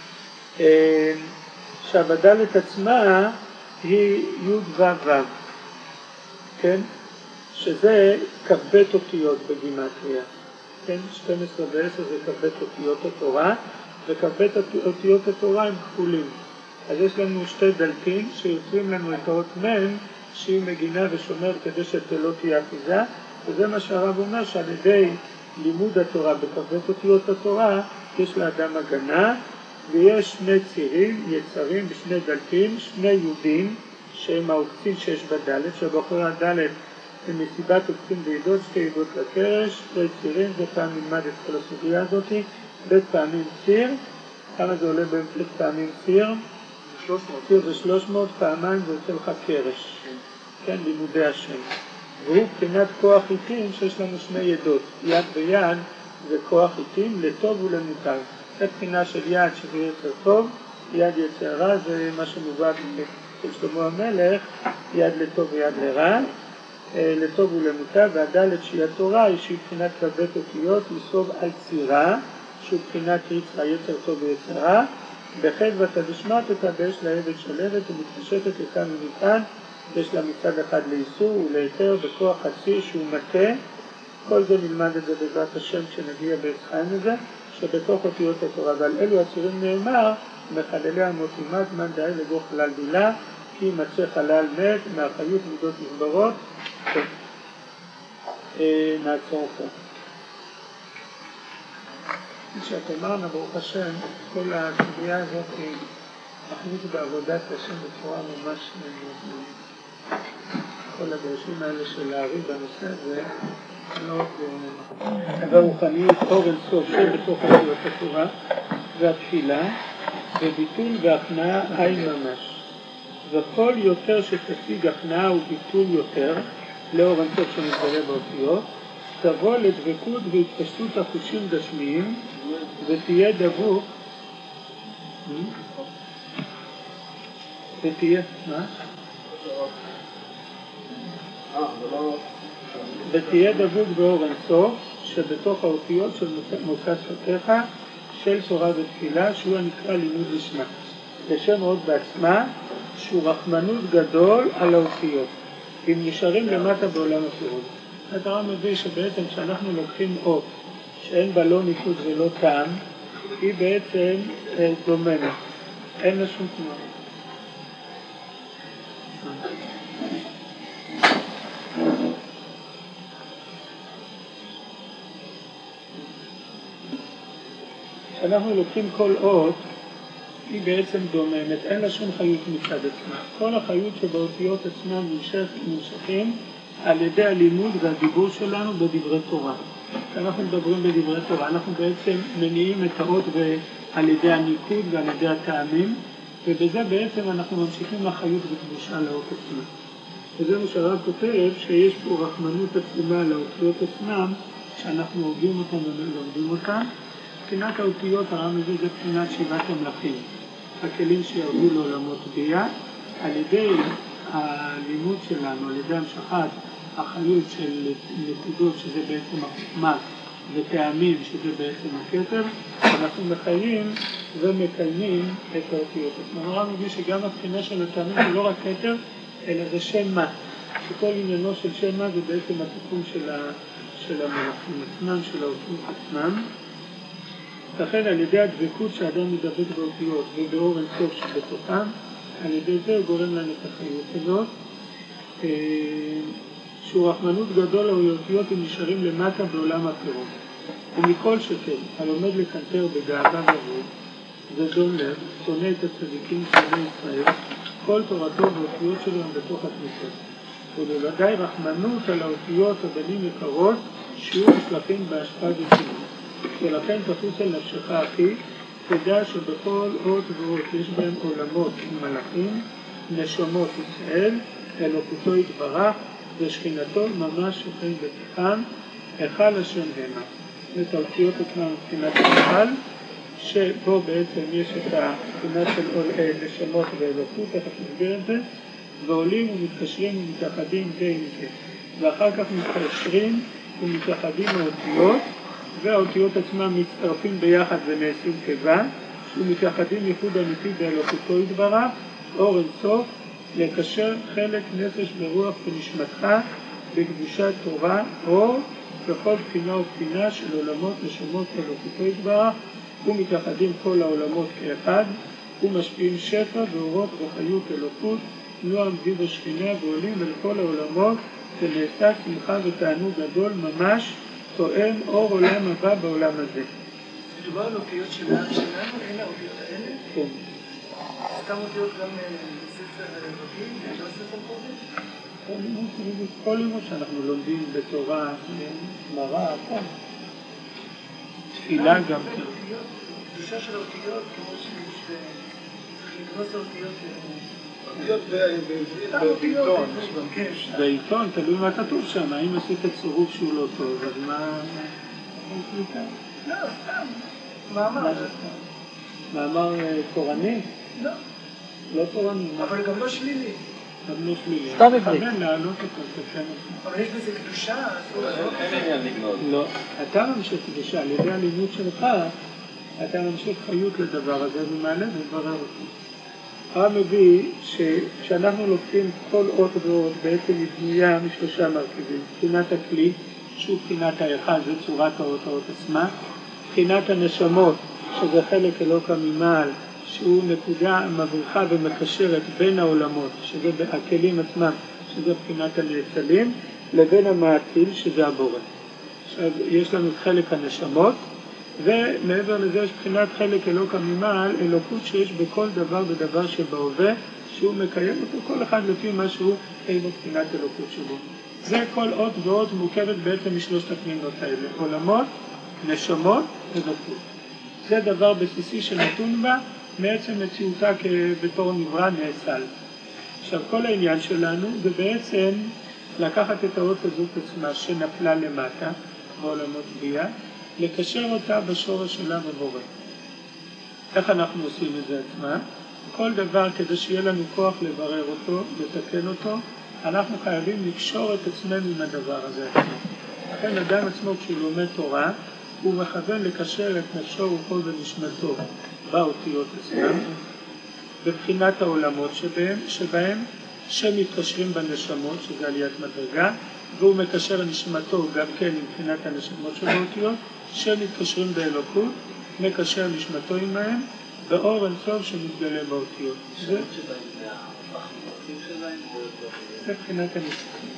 עכשיו הדלת עצמה היא י' ו' ו', כן? שזה כ"ב אותיות בגימטריה, כן? שתים עשרה ועשר זה כ"ב אותיות התורה, וכ"ב אותיות התורה הם כפולים. אז יש לנו שתי דלתים שיוצרים לנו את האות מ' שהיא מגינה ושומרת כדי שלא תהיה אחיזה, וזה מה שהרב אומר שעל ידי לימוד התורה בכ"ב אותיות התורה יש לאדם הגנה, ויש שני צירים, יצרים בשני דלתים, שני יהודים שהם העוקצים שיש בדלת, שבאחורי הדלת במסיבת עוקצים ועידות, שתי עידות לקרש, שתי צירים, זה פעם נלמד את כל הסוגיה הזאת, בית פעמים ציר, כמה זה עולה בית פעמים ציר? שלוש מאות. ציר זה שלוש מאות, פעמיים זה יוצא לך קרש, כן, לימודי השם. והוא בחינת כוח עיתים שיש לנו שני ידות, יד ויד זה כוח עיתים לטוב ולמוטב. זה בחינה של יד שזה יצר טוב, יד יצר רע, זה מה שמובא של שלמה המלך, יד לטוב ויד לרע, לטוב ולמוטב, והדלת שהיא התורה היא שהיא בחינת כבד אותיות, לסוב על צירה, שהוא בחינת יצר יצר טוב ויצר רע, בחד ותדשמטת ויש לה עבד שלבת ומתפשטת לכאן ומכאן, יש לה מצד אחד לאיסור ולהיתר בכוח חצי שהוא מטה, כל זה נלמד את זה בעזרת השם כשנגיע בעצחיים לזה, שבתוך אותיות התורה, ועל אלו הצירים נאמר, מחללי המות אימת, מן דאי לגור חלל בילה, כי ימצא חלל מת, מהחיות מידות נגברות. טוב, נעצור פה. כשאת אמרנו, ברוך השם, כל הסוגיה הזאת היא אחרית בעבודת השם בצורה ממש כל הדרשים האלה של להריב בנושא הזה, מאוד דבר רוחניות, אור אין סוף שבתוך אותיות התורה והתפילה, וביטול והכנעה עין ממש. וכל יותר שתשיג הכנעה וביטול יותר, לאור אין סוף שמתגלה באותיות, תבוא לדבקות והתפשטות החושים גשמיים, ותהיה דבוק, ותהיה, מה? ותהיה דבוק באור אין סוף, שבתוך האותיות של מוצא שפתיך, של תורה ותפילה, שהוא הנקרא לימוד לשמה. לשם עוד בעצמה, שהוא רחמנות גדול על האותיות. אם נשארים למטה בעולם הפירוט. הדבר מביא שבעצם כשאנחנו לוקחים אות, שאין בה לא ניקוד ולא טעם, היא בעצם דוממת. אין לה שום תנועה. כשאנחנו לוקחים כל אות, היא בעצם דוממת, אין לה שום חיות מצד עצמה. כל החיות שבאותיות עצמם נמשכים על ידי הלימוד והדיבור שלנו בדברי תורה. כשאנחנו מדברים בדברי תורה, אנחנו בעצם מניעים את האות על ידי הניקוד ועל ידי הטעמים, ובזה בעצם אנחנו ממשיכים לחיות וקדושה לאות עצמה. וזה מה שהרב כותב, שיש פה רחמנות עצומה לאותיות עצמם, שאנחנו הוגים אותם ולומדים אותם. בחינת האותיות, הרב מביא זה בחינת שבעת המלכים, הכלים שירדו לעולמות ביה, על ידי הלימוד שלנו, על ידי המשכת החיות של נקודות, שזה בעצם החוכמה, וטעמים, שזה בעצם הכתר, אנחנו מחיים ומקיימים את האותיות. הרב מביא שגם הבחינה של הטעמים זה לא רק כתר, אלא זה שם מה, שכל עניינו של שם מה זה בעצם התיקון של, ה, של המלכים עצמם, של האותיות עצמם. לכן על ידי הדבקות שאדם מדבק באותיות ובאור אין סוף שבתוכם, על ידי זה הוא גורם לנו את החיות הזאת. שהוא רחמנות גדול האותיות הם נשארים למטה בעולם הפירות. ומכל שכן, הלומד לקנטר בגאווה גבוה, ודום לב, שונא את הצדיקים שונא ישראל, כל תורתו באותיות שלו הם בתוך התמיכות. ובוודאי רחמנות על האותיות הבנים יקרות, שיהיו נשלחים בהשפעה וצילום. ולכן תפוס על נפשך אחי, תדע שבכל אות ואות יש בהם עולמות ומלאכים, נשמות ישראל, אלוקותו יתברך, ושכינתו ממש שוכן בתוכם, היכל השם המה. את האותיות עצמם מבחינת היכל, שבו בעצם יש את הבחינה של נשמות ואלוקות, איך נסביר את זה, ועולים ומתקשרים ומתאחדים זה עם זה. ואחר כך מתקשרים ומתאחדים האותיות, והאותיות עצמם מצטרפים ביחד ונעשים כבה, ומתייחדים ייחוד אמיתי באלוקותו יתברך, אור אין סוף, לקשר חלק נפש ברוח ונשמתך בקדושת תורה, אור בכל בחינה ובחינה של עולמות נשמות אלוקותו יתברך, ומתייחדים כל העולמות כאחד, ומשפיעים שפע ואורות וחיות אלוקות, נועם דיו השכינה ועולים ולכל העולמות, ונעשה שמחה ותענוג גדול ממש, תואם אור עולם הבא בעולם הזה. מדובר על אותיות שלנו, אין האותיות האלה? כן. סתם אותיות גם בספר אלוקים, לא ספר קודש? כל לימוד, כל לימוד שאנחנו לומדים בתורה, גמרא, הכל. תפילה גם כן. קדושה של האותיות, כמו שיש לגנוז האותיות. אותיות בעיתון. בעיתון, תלוי מה כתוב שם, האם עשית צירוף שהוא לא טוב, אז מה... לא, סתם. מאמר. מאמר תורני? לא. לא תורני. אבל גם לא שלילי. גם לא שלילי. סתם עברית. תכוון להעלות אותו, תכוון אותו. אבל יש בזה קדושה. אין עניין לגנוז. לא. אתה ממשיך קדושה, על ידי הלימוד שלך, אתה ממשיך חיות לדבר הזה ומעלה ומברר אותו. הרב מביא שכשאנחנו לוקחים כל אות ואות בעצם היא בנויה משלושה מרכיבים. בחינת הכלי, שהוא בחינת האחד, זה צורת האות האות עצמה. בחינת הנשמות, שזה חלק אלוקא ממעל, שהוא נקודה מבריחה ומקשרת בין העולמות, שזה הכלים עצמם, שזה בחינת הנאצלים, לבין המעטיל, שזה הבורא. עכשיו, יש לנו את חלק הנשמות, ומעבר לזה יש בחינת חלק אלוקא ממעל, אלוקות שיש בכל דבר ודבר שבהווה, שהוא מקיים אותו, כל אחד לפי מה שהוא אין לו בחינת אלוקות שבו. זה כל אות ואות מורכבת בעצם משלושת הפנינות האלה, עולמות, נשמות ודקות. זה דבר בסיסי שנתון בה, מעצם מציאותה בתור נברא נאצל. עכשיו כל העניין שלנו זה בעצם לקחת את האות הזאת עצמה שנפלה למטה, בעולמות ביה, לקשר אותה בשורש שלה בבורא. איך אנחנו עושים את זה עצמה? כל דבר כדי שיהיה לנו כוח לברר אותו, לתקן אותו, אנחנו חייבים לקשור את עצמנו עם הדבר הזה עצמו. לכן אדם עצמו כשהוא לומד תורה, הוא מכוון לקשר את נפשו ורוחו ונשמתו באותיות עצמם, בבחינת העולמות שבהם, שבהם שמתקשרים בנשמות, שזה עליית מדרגה, והוא מקשר נשמתו גם כן עם בחינת הנשמות של האותיות, שמתקשרים באלוקות, מקשר נשמתו עמהם, באור אינסוף שמתגלה באותיות. זה זה בחינת הנשמות.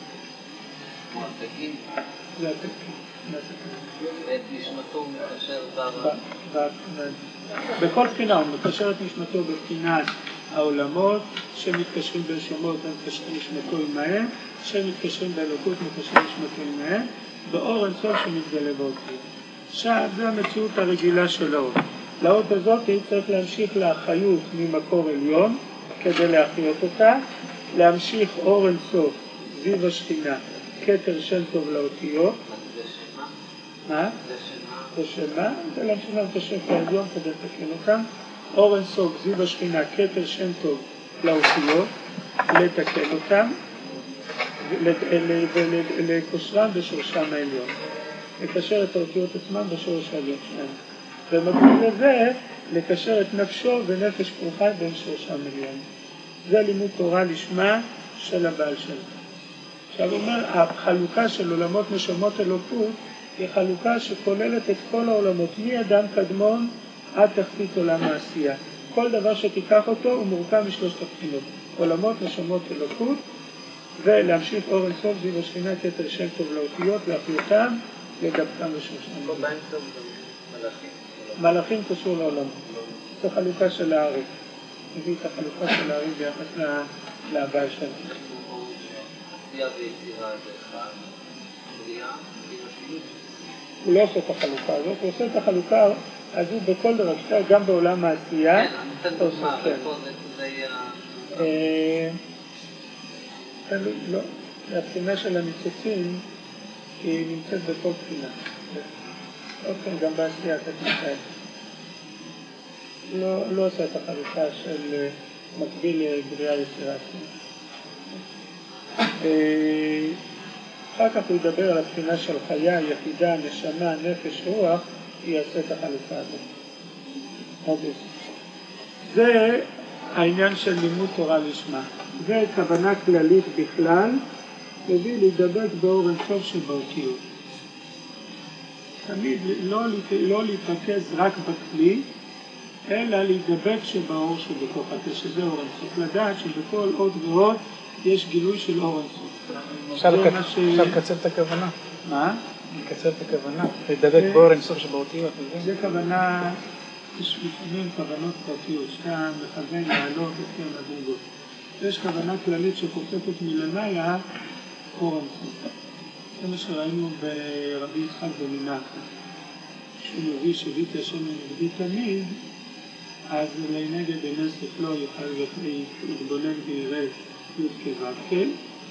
זה התקים. ואת נשמתו הוא מקשר בה. בכל בחינה הוא מקשר את נשמתו בבחינת העולמות שמתקשרים בנשמות ומקשרים נשמתו עמהם, שמתקשרים באלוקות מקשרים נשמתו עמהם, באור אינסוף שמתגלה באותיות. עכשיו זה המציאות הרגילה של האות. לאות הזאת צריך להמשיך לאחיות ממקור עליון כדי להחיות אותה, להמשיך אור אינסוף סביב השכינה, כתר שם טוב לאותיות. מה? זה שמה? זה להמשיך להם את השפע העליון כדי לתקן אותם. אור אינסוף סביב השכינה, כתר שם טוב לאותיות, לתקן אותם ולקושרם בשורשם העליון. לקשר את האותיות עצמם בשורש העליון שלהם. במקום לזה, לקשר את נפשו ונפש פרוחי בין שורשם העליון. זה לימוד תורה לשמה של הבעל שם. עכשיו הוא אומר, החלוקה של עולמות נשמות אלוקות היא חלוקה שכוללת את כל העולמות, מאדם קדמון עד תחתית עולם העשייה. כל דבר שתיקח אותו הוא מורכב משלושת הבחינות. עולמות נשמות אלוקות, ולהמשיך אור אינסוף סביב השכינה כתר שם טוב לאותיות, להחיותם, לגבתם ושורשם. פה באמצע מלאכים. מלאכים קשור לעולם. זו חלוקה של הארץ. מביא את החלוקה של הארץ ביחס להבא שם. עשייה ויצירה זה אחד. בריאה, הוא לא עושה את החלוקה הזאת, הוא עושה את החלוקה הזו בכל דבר, גם בעולם העשייה. כן, אני אתן דוגמה, ופה זה יהיה... לא, הבחינה של הניצוצים היא נמצאת בכל בחינה. אוקיי, גם בעשייה תתנתן. לא, לא עושה את החלוקה של מקביל לבריאה יצירה. אחר כך הוא ידבר על הבחינה של חיה, יחידה, נשמה, נפש, רוח, היא יעשה את החלוקה הזאת. זה העניין של לימוד תורה לשמה. זה כוונה כללית בכלל, מביא להידבק באור אינסוף שבאותיות. תמיד לא, לא להתרכז רק בכלי, אלא להידבק שבאור שבתוך הכלי, שזה אור אינסוף. לדעת שבכל עוד ועוד יש גילוי של אור אינסוף. אפשר לקצר את הכוונה. מה? לקצר את הכוונה. להידבק באור אינסוף שבאותיות. זה כוונה, יש לפעמים כוונות פרטיות, שאתה מכוון לעלות את כן הדרגות. יש כוונה כללית שחופפת מלמעלה אור אינסוף. זה מה שראינו ברבי יצחק במנחם. שהוא מביא שהביא את השם לנגדי תמיד, אז לנגד עיני שכלו יוכל להתבונן ויראה י' כו'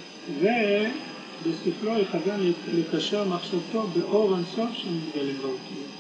ובשכלו יכוון לקשר מחשבתו באור אינסוף שמתגלים באותיות.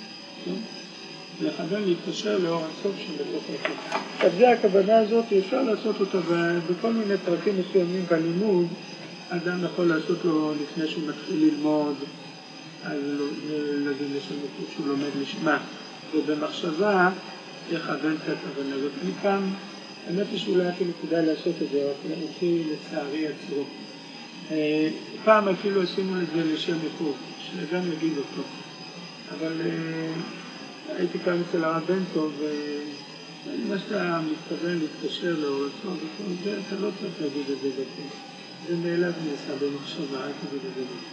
לכוון להתקשר לאור אינסוף שבתוך האותיות. עכשיו זה הכוונה הזאת, אפשר לעשות אותה בכל מיני פרקים מסוימים בלימוד. אדם יכול לעשות לו לפני שהוא מתחיל ללמוד, אז להגיד לשם שהוא לומד לשמה, ובמחשבה יכוון את הכוונה הזאת. מכאן, האמת היא שאולי אפילו כדאי לעשות את זה, אותי לצערי עצרו. פעם אפילו עשינו את זה לשם ייחוד, שאדם יגיד אותו. אבל הייתי כאן אצל הרב בן טוב, ומה שאתה מתכוון להתקשר לאור אינסוף, אתה לא צריך להגיד את זה בפה. זה מאליו נעשה במחשבה, אל תגיד את זה בפה.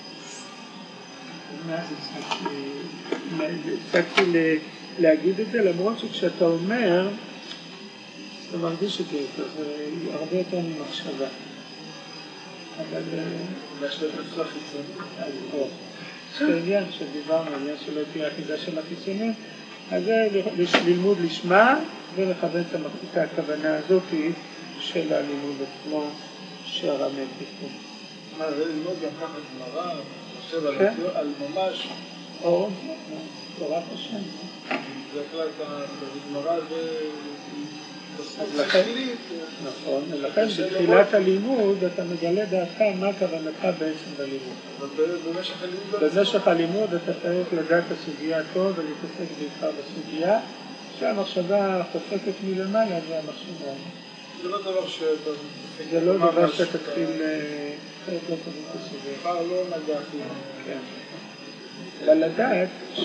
מאז הפסקתי להגיד את זה, למרות שכשאתה אומר, אתה מרגיש את זה יותר, זה הרבה יותר ממחשבה. אבל... להשתף אצלך חיצוני? אז פה. זה עניין שדיברנו, עניין שלא תהיה אחיזה של החיצונים, אז זה ללמוד לשמה ולכוון את הכוונה הזאת של הלימוד עצמו שהרמב"ם כתוב. מה, זה ללמוד גם ככה גמרא? חושב על ממש או תורת השם. זה כלל בגמרא זה תכלית. נכון, ולכן בתחילת הלימוד אתה מגלה דעתך מה כוונתך בעצם בלימוד. במשך הלימוד אתה צריך לדעת את הסוגיה טוב ולהתעסק בעיקר בסוגיה שהמחשבה חופפת מלמעלה זה המחשבה. זה לא דבר שאתה... זה לא דבר שאתה תתחיל חלק לא תבין את הסוגיה. כבר לא נגעתי. כן. אבל לדעת ש...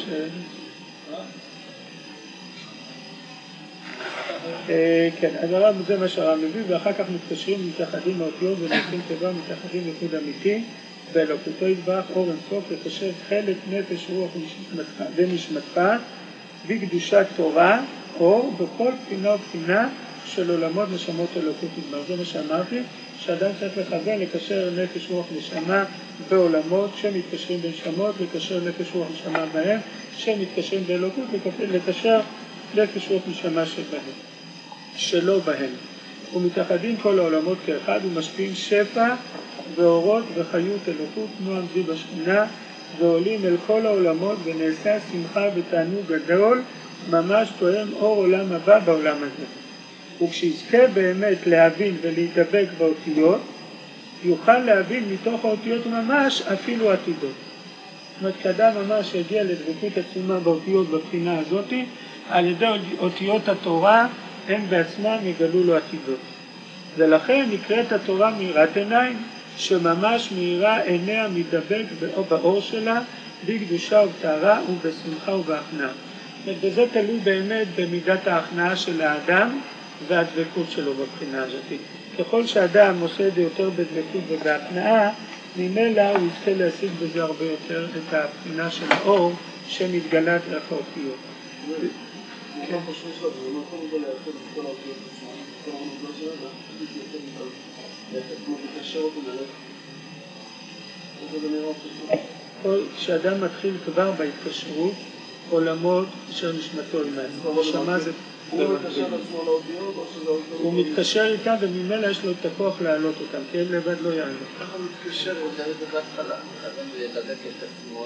כן, אז הרב זה מה שהרב מביא, ואחר כך מתקשרים מתאחדים האותיות ונושאים טבע מתאחדים ייחוד אמיתי, באלוקותו יתברך אור אינסוף לקשר חלק נפש רוח ונשמתך בקדושת תורה או בכל בחינה ובחינה של עולמות נשמות אלוקות יתברך. זה מה שאמרתי, שאדם צריך לכוון לקשר נפש רוח נשמה בעולמות שמתקשרים בנשמות, לקשר נפש רוח נשמה בהם, שמתקשרים באלוקות, לקשר נפש רוח נשמה שבהם, שלא בהם. ומתאחדים כל העולמות כאחד ומשפיעים שפע ואורות וחיות אלוקות נועם זיו השכינה ועולים אל כל העולמות ונעשה שמחה ותענוג גדול ממש תואם אור עולם הבא בעולם הזה. וכשיזכה באמת להבין ולהתדבק באותיות יוכל להבין מתוך האותיות ממש אפילו עתידות. זאת אומרת, כאדם ממש יגיע לדבקות עצומה באותיות בבחינה הזאת, על ידי אותיות התורה הם בעצמם יגלו לו עתידות. ולכן נקראת התורה מאירת עיניים, שממש מאירה עיניה מתדבק באור שלה, בקדושה ובטהרה ובשמחה ובהכנעה. וזה תלוי באמת במידת ההכנעה של האדם והדבקות שלו בבחינה הזאת. ככל שאדם עושה את זה יותר בדבקות ובהכנעה, ממילא הוא יזכה להשיג בזה הרבה יותר את הבחינה של האור שמתגלה דרך האותיות. כן. חושב שלו, זה לא יכול לבוא להיאחד את כל האותיות עצמם, כל המודות שלנו, להיאחד כמו לקשר אותו ללך. איפה זה נראה פשוט? כשאדם מתחיל כבר בהתקשרות, עולמות אשר נשמתו עימנו. נשמה זה... הוא מתקשר לעצמו לאותיות או שזה האותיות? הוא מתקשר איתם וממילא יש לו את הכוח להעלות אותם, כי הם לבד לא יעלו. ככה הוא מתקשר. הוא רוצה את זה בהתחלה, חייבים לדבק את עצמו,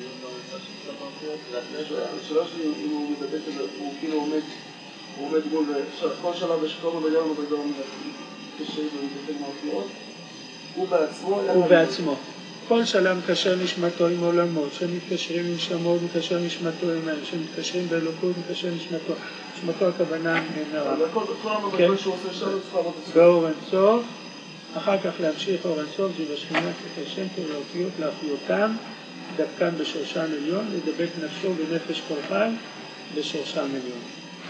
השאלה שלי אם הוא מדבק את זה, הוא כאילו עומד, הוא עומד מול, כל שלב יש כמה וגם מדבר מתקשר ומתקשר מהאותיות, הוא בעצמו... הוא בעצמו. כל שלב מקשר נשמתו עם עולמות, שמתקשרים עם שמות, מקשר נשמתו עם הם, שמתקשרים באלוקות, מקשר נשמתו. נשמתו הכוונה נראה. כל המדבר שהוא עושה שם צריך לעבוד את זה. באור אינסוף, אחר כך להמשיך אור אינסוף, זה בשכינה כתשם כל האותיות להחיותם, דווקא בשורשם עליון, לדבק נפשו ונפש כל חי בשורשם עליון.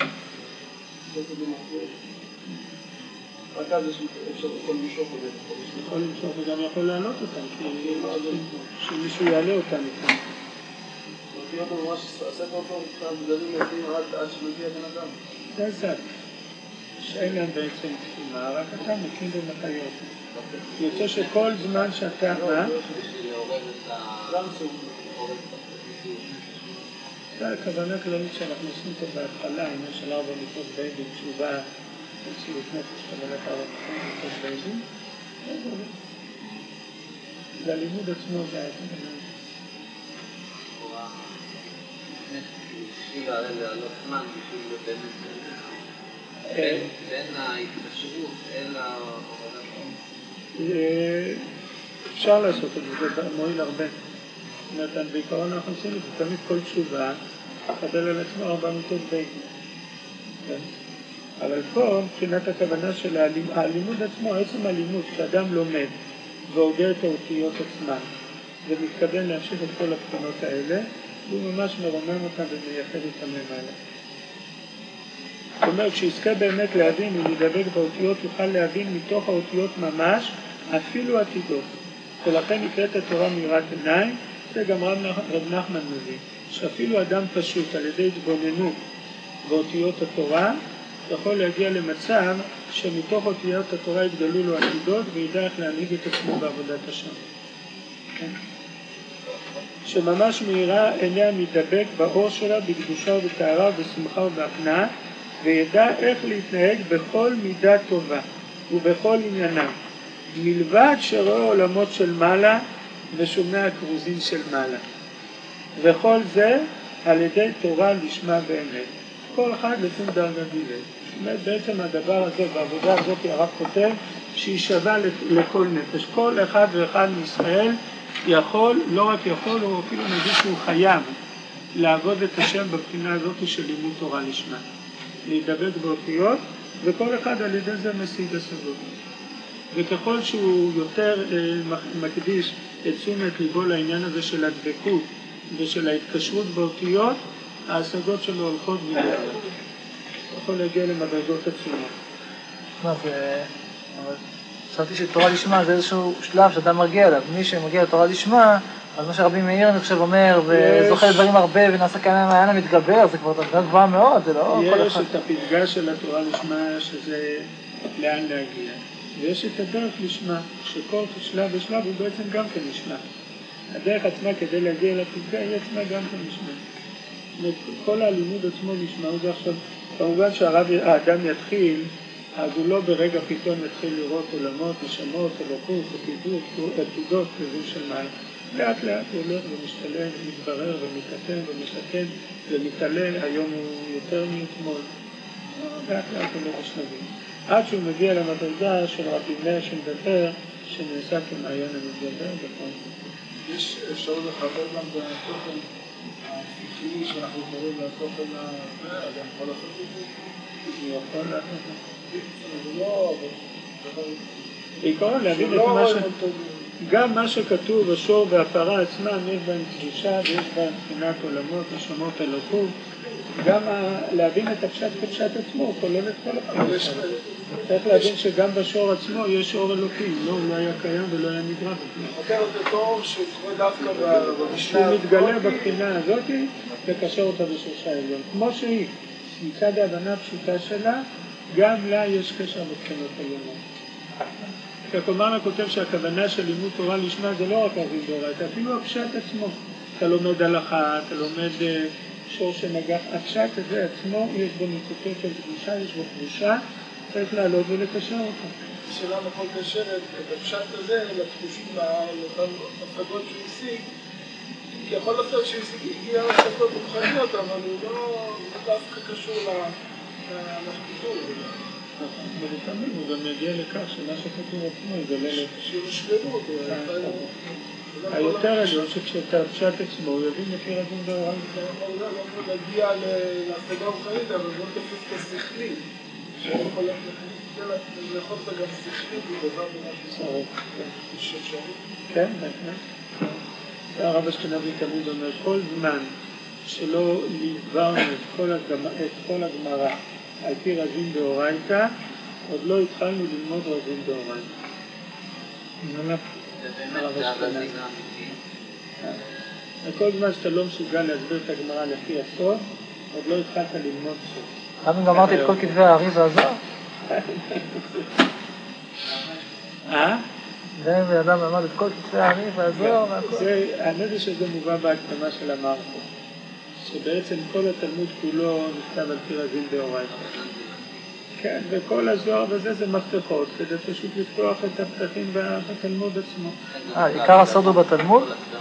רק אז יש אפשר יכול למשוך את זה. יכול למשוך וגם יכול להעלות אותם, כי שמישהו יעלה אותם איתם. אותיות הוא ממש עשה אותו כאן גדלים יפים עד שמגיע בן אדם. זה הסד. שאין להם בעצם תחימה, רק אתה מקים במחיות. יוצא שכל זמן שאתה... מה? זה הכוונה כללית שאנחנו עושים אותו בהתחלה, אם יש על ארבע מיטות בייבי, תשובה, מציאות נפש, כוונת ארבע מיטות בייבי. זה הלימוד עצמו, זה הכוונה. בשביל לעלות זמן, בשביל באמת בין ההתקשרות, אלא אפשר לעשות את זה, זה מועיל הרבה. זאת אומרת, בעיקרון אנחנו עושים את זה, תמיד כל תשובה תקבל על עצמו ארבע מיטות בייבי. אבל פה, מבחינת הכוונה של הלימוד עצמו, עצם הלימוד, כשאדם לומד והוגה את האותיות עצמן ומתכוון להמשיך את כל הבחינות האלה, הוא ממש מרומם אותם ומייחד אותם למעלה. זאת אומרת, כשיזכה באמת להבין ולהידבק באותיות, יוכל להבין מתוך האותיות ממש אפילו עתידות. ולכן נקראת התורה מיראת עיניים, זה גם רב נחמן מביא, שאפילו אדם פשוט על ידי התבוננות באותיות התורה, יכול להגיע למצב שמתוך אותיות התורה יתגלו לו עתידות וידע איך להנהיג את עצמו בעבודת השם. שממש מהירה עיניה מתדבק באור שלה, בקדושה ובטהרה ובשמחה ובהכנעה, וידע איך להתנהג בכל מידה טובה ובכל עניינם, מלבד שרואה עולמות של מעלה ושומע כרוזים של מעלה. וכל זה על ידי תורה לשמה באמת. כל אחד לפי דרגה דילה. בעצם הדבר הזה, בעבודה הזאת הרב כותב שהיא שווה לכל נפש. כל אחד ואחד מישראל יכול, לא רק יכול, הוא אפילו נגיד שהוא חייב לעבוד את השם בבחינה הזאת של לימוד תורה לשמה. להידבק באותיות, וכל אחד על ידי זה משיג השגות. וככל שהוא יותר אה, מקדיש את תשומת ליבו לעניין הזה של הדבקות ושל ההתקשרות באותיות, ההשגות שלו הולכות ויותר. יכול להגיע למדרגות עצומות. מה זה... חשבתי שתורה לשמה זה איזשהו שלב שאתה מרגיע אליו. מי שמגיע לתורה לשמה, אז מה שרבי מאיר אני חושב אומר, וזוכה לדברים הרבה ונעשה כאן מעיין המתגבר, זה כבר דרגה גבוהה מאוד, זה לא כל אחד. יש את הפתגה של התורה לשמה שזה לאן להגיע. ויש את הדרך לשמה, שכל שלב ושלב הוא בעצם גם כן לשמה. הדרך עצמה כדי להגיע לפתגה היא עצמה גם כן לשמה. כל הלימוד עצמו לשמה, זה עכשיו, כמובן שהאדם יתחיל, אז הוא לא ברגע פתאום יתחיל לראות עולמות, נשמות, אלוקות, עתידות, עתידות, כזו של מים. לאט לאט הוא הולך ומשתלם, ומתברר ומתקטן ומתקן ומתעלה, היום הוא יותר מאתמול. לאט לאט הוא לא בשלבים. עד שהוא מגיע למדרגה של רבי מאיר שמדבר, שנעשה כמעיין המתגבר בכל זאת. יש אפשרות לחבר גם בתוכן הפיקי שאנחנו קוראים לתוכן האדם יכול לעשות את זה? הוא יכול לעשות את זה. זה לא... בעיקרון להבין את מה ש... גם מה שכתוב, השור והפרה עצמם, יש בהם קדושה ויש בהם מבחינת עולמות, נשמות אלוקות. גם להבין את הפשט כפשט עצמו, כולל את כל הפרש. צריך להבין שגם בשור עצמו יש אור אלוקים, לא, הוא לא היה קיים ולא היה נגרע בפני. חוקר את האור שקורה דווקא במשנה. שהוא מתגלה בבחינה הזאת, לקשר אותה בשורשה העליון. כמו שהיא, מצד ההבנה הפשוטה שלה, גם לה יש קשר בבחינות העליונות. כלומר, כותב שהכוונה של לימוד תורה לשמה זה לא רק להבין דאורייתא, אפילו הפשט עצמו. אתה לומד הלכה, אתה לומד שור שנגח, הפשט הזה עצמו, יש בו ניצוצות של קדושה, יש בו קדושה, צריך לעלות ולקשר אותה. השאלה נכון קשרת, את הפשט הזה לתחושים, לאותן הפגות שהוא השיג, כי יכול להיות שהגיע להשגות רוחניות, אבל הוא לא דווקא קשור לשקיפות. ולפעמים הוא גם יגיע לכך שמה שכתוב עצמו יגלה לך. שיושלמות. היותר עליון שכשאתה פשט עצמו הוא יבין לפי רבים דאורייתא. הוא לא יכול להגיע להשגה רוחנית, אבל לא תופס את השכלי. שהוא יכול לאכול את גם שכלי בדבר במשהו. יש אפשרות? כן, בהחלט. הרב אשכנזי תמיד אומר, כל זמן שלא ליברנו את כל הגמרא על פי רבים דאורייתא, עוד לא התחלנו ללמוד רבים דאורייתא. הרב אשכנזי. כל זמן שאתה לא מסוגל להסביר את הגמרא לפי הסוד, עוד לא התחלת ללמוד סוד. גם אם גמרתי את כל כתבי הארי והזוהר? אה? גם אם אדם למד את כל כתבי הארי והזוהר והכל. האמת היא שזה מובא בהקדמה של המערכות, שבעצם כל התלמוד כולו נכתב על פי רזין דאורייתא. כן, וכל הזוהר וזה זה מפתחות, כדי פשוט לפתוח את הפתחים בתלמוד עצמו. אה, עיקר הסוד הוא בתלמוד?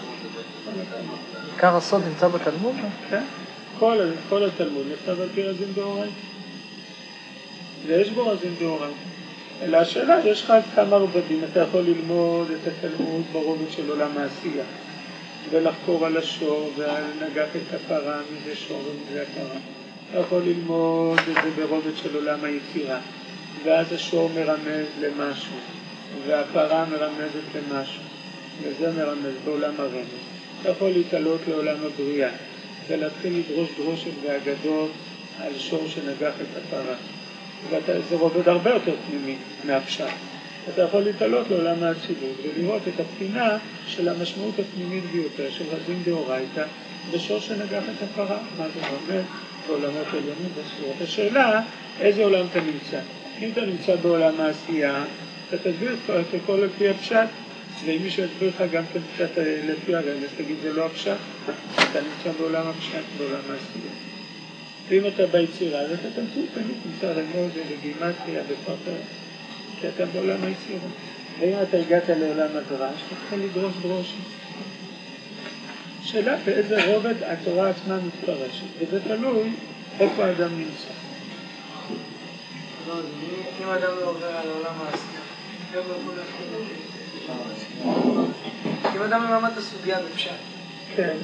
עיקר הסוד נמצא בתלמוד? כן, כל התלמוד נכתב על פי רזין דאורייתא. ויש בו רזין דאורייתא. אלא השאלה, יש לך כמה רבדים, אתה יכול ללמוד את התלמוד ברובד של עולם העשייה, ולחקור על השור ולנגח את הפרה, מזה שור ומזה הפרה. אתה יכול ללמוד את זה ברובד של עולם היצירה, ואז השור מרמז למשהו, והפרה מרמזת למשהו, וזה מרמז בעולם הרמז. אתה יכול להתעלות לעולם הבריאה, ולהתחיל לדרוש דרושת ואגדות על שור שנגח את הפרה. וזה רובד הרבה יותר פנימי מהפשט. אתה יכול להתעלות לעולם האצילות ולראות את הבחינה של המשמעות הפנימית ביותר של רזין דאורייתא בשור שנגח את הפרה. מה זה אומר? בעולמות עליונים בספירות. השאלה, איזה עולם אתה נמצא? אם אתה נמצא בעולם העשייה, אתה תסביר את הכל לפי הפשט, ואם מישהו יסביר לך גם קצת לפי הרמז, תגיד זה לא הפשט, אתה נמצא בעולם הפשט, בעולם העשייה. ואם אתה ביצירה, אז אתה תמצא תמיד, תמצא רמוז וגימטריה בפרטר, כי אתה בעולם היצירה. ואם אתה הגעת לעולם הדרש, אתה תוכל לדרוש דרושים. שאלה באיזה רובד התורה עצמה מתפרשת, וזה תלוי איפה האדם נמצא. אם האדם לא עובר על העולם העשייה, אם אדם לא למד את הסוגיה בפשט. כן.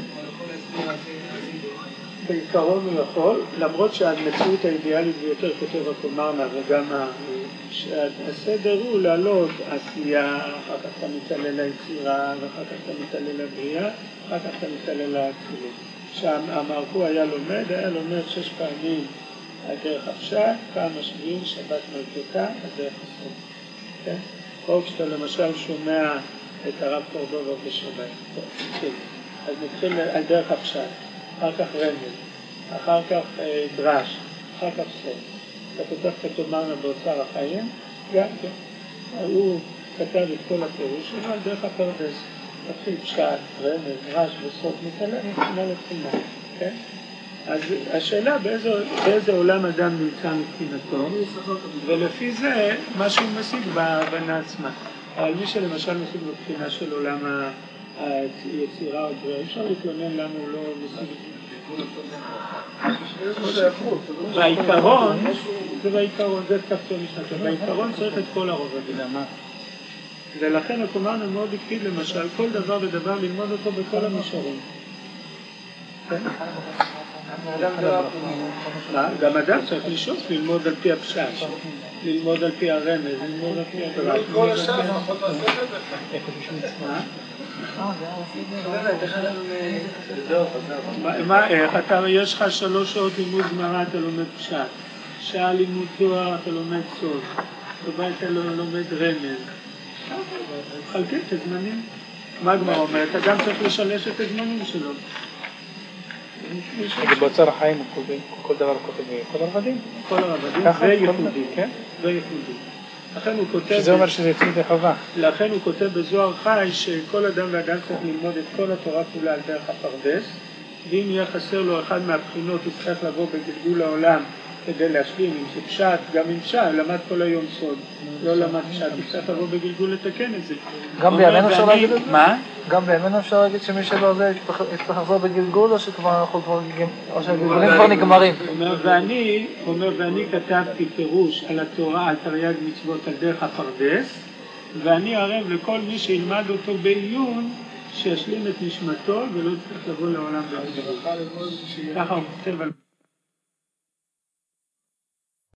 בעיקרון הוא יכול, למרות שהמציאות האידיאלית ביותר כותב הקומרנה וגם הסדר הוא לעלות עשייה, אחר כך אתה מתעלה ליצירה, ואחר כך אתה מתעלה לבריאה, אחר כך אתה מתעלה לאצילות. שהמערכו היה לומד, היה לומד שש פעמים על דרך הפשט, פעם השביעי, שבת מלכותה, על דרך הסוד. כן? או כשאתה למשל שומע את הרב קורדובה בשבת. אז נתחיל על דרך הפשט, אחר כך רמז, אחר כך דרש, אחר כך סוד. אתה פותח את התומרנה באוצר החיים, גם כן. הוא כתב את כל הפירוש שלו על דרך הפרדס. תתחיל פשט, רמז, דרש וסוד, מתעלה מבחינה לבחינה. כן? אז השאלה באיזה, באיזה עולם אדם נמצא מבחינתו, ולפי זה מה שהוא משיג בהבנה עצמה. אבל מי שלמשל משיג בבחינה של עולם היצירה או דברים, אפשר להתלונן למה הוא לא משיג בעיקרון, זה בעיקרון, זה כפתור משנתו, בעיקרון צריך את כל הרובדים. ולכן הקומרנה מאוד הקפיד למשל כל דבר ודבר ללמוד אותו בכל המישורים. גם אדם צריך לשאוף ללמוד על פי הפשט, ללמוד על פי הרמז, ללמוד על פי הדבר. כל השאר לפחות לעשות את זה. מה, איך אתה, יש לך שלוש שעות לימוד גמרא, אתה לומד פשט, שעה לימוד תואר, אתה לומד סוד, בבית אתה לומד רמז, חלקי את הזמנים. מה הגמרא אומרת? אדם צריך לשלש את הזמנים שלו. באוצר החיים כל דבר כותב כל הרבדים? כל הרבדים וייחודים, כן? וייחודים. לכן הוא כותב... שזה אומר שזה יצאים לחווה. לכן הוא כותב בזוהר חי שכל אדם ואדם צריך ללמוד את כל התורה כולה על דרך הפרדס, ואם יהיה חסר לו אחד מהבחינות הוא צריך לבוא בגלגול העולם כדי להשלים, אם זה פשט, גם אם פשט, למד כל היום סוד, לא למד פשט, הוא צריך לבוא בגלגול לתקן את זה. גם בימינו אפשר להגיד את זה? מה? גם בימינו אפשר להגיד שמי שלא זה יצטרך לחזור בגלגול, או שהגלגולים כבר נגמרים? ואני, אומר, ואני כתבתי פירוש על התורה, על תרי"ג מצוות על דרך הפרדס, ואני ערב לכל מי שילמד אותו בעיון, שישלים את נשמתו ולא צריך לבוא לעולם בגלגול. ככה הוא כותב על...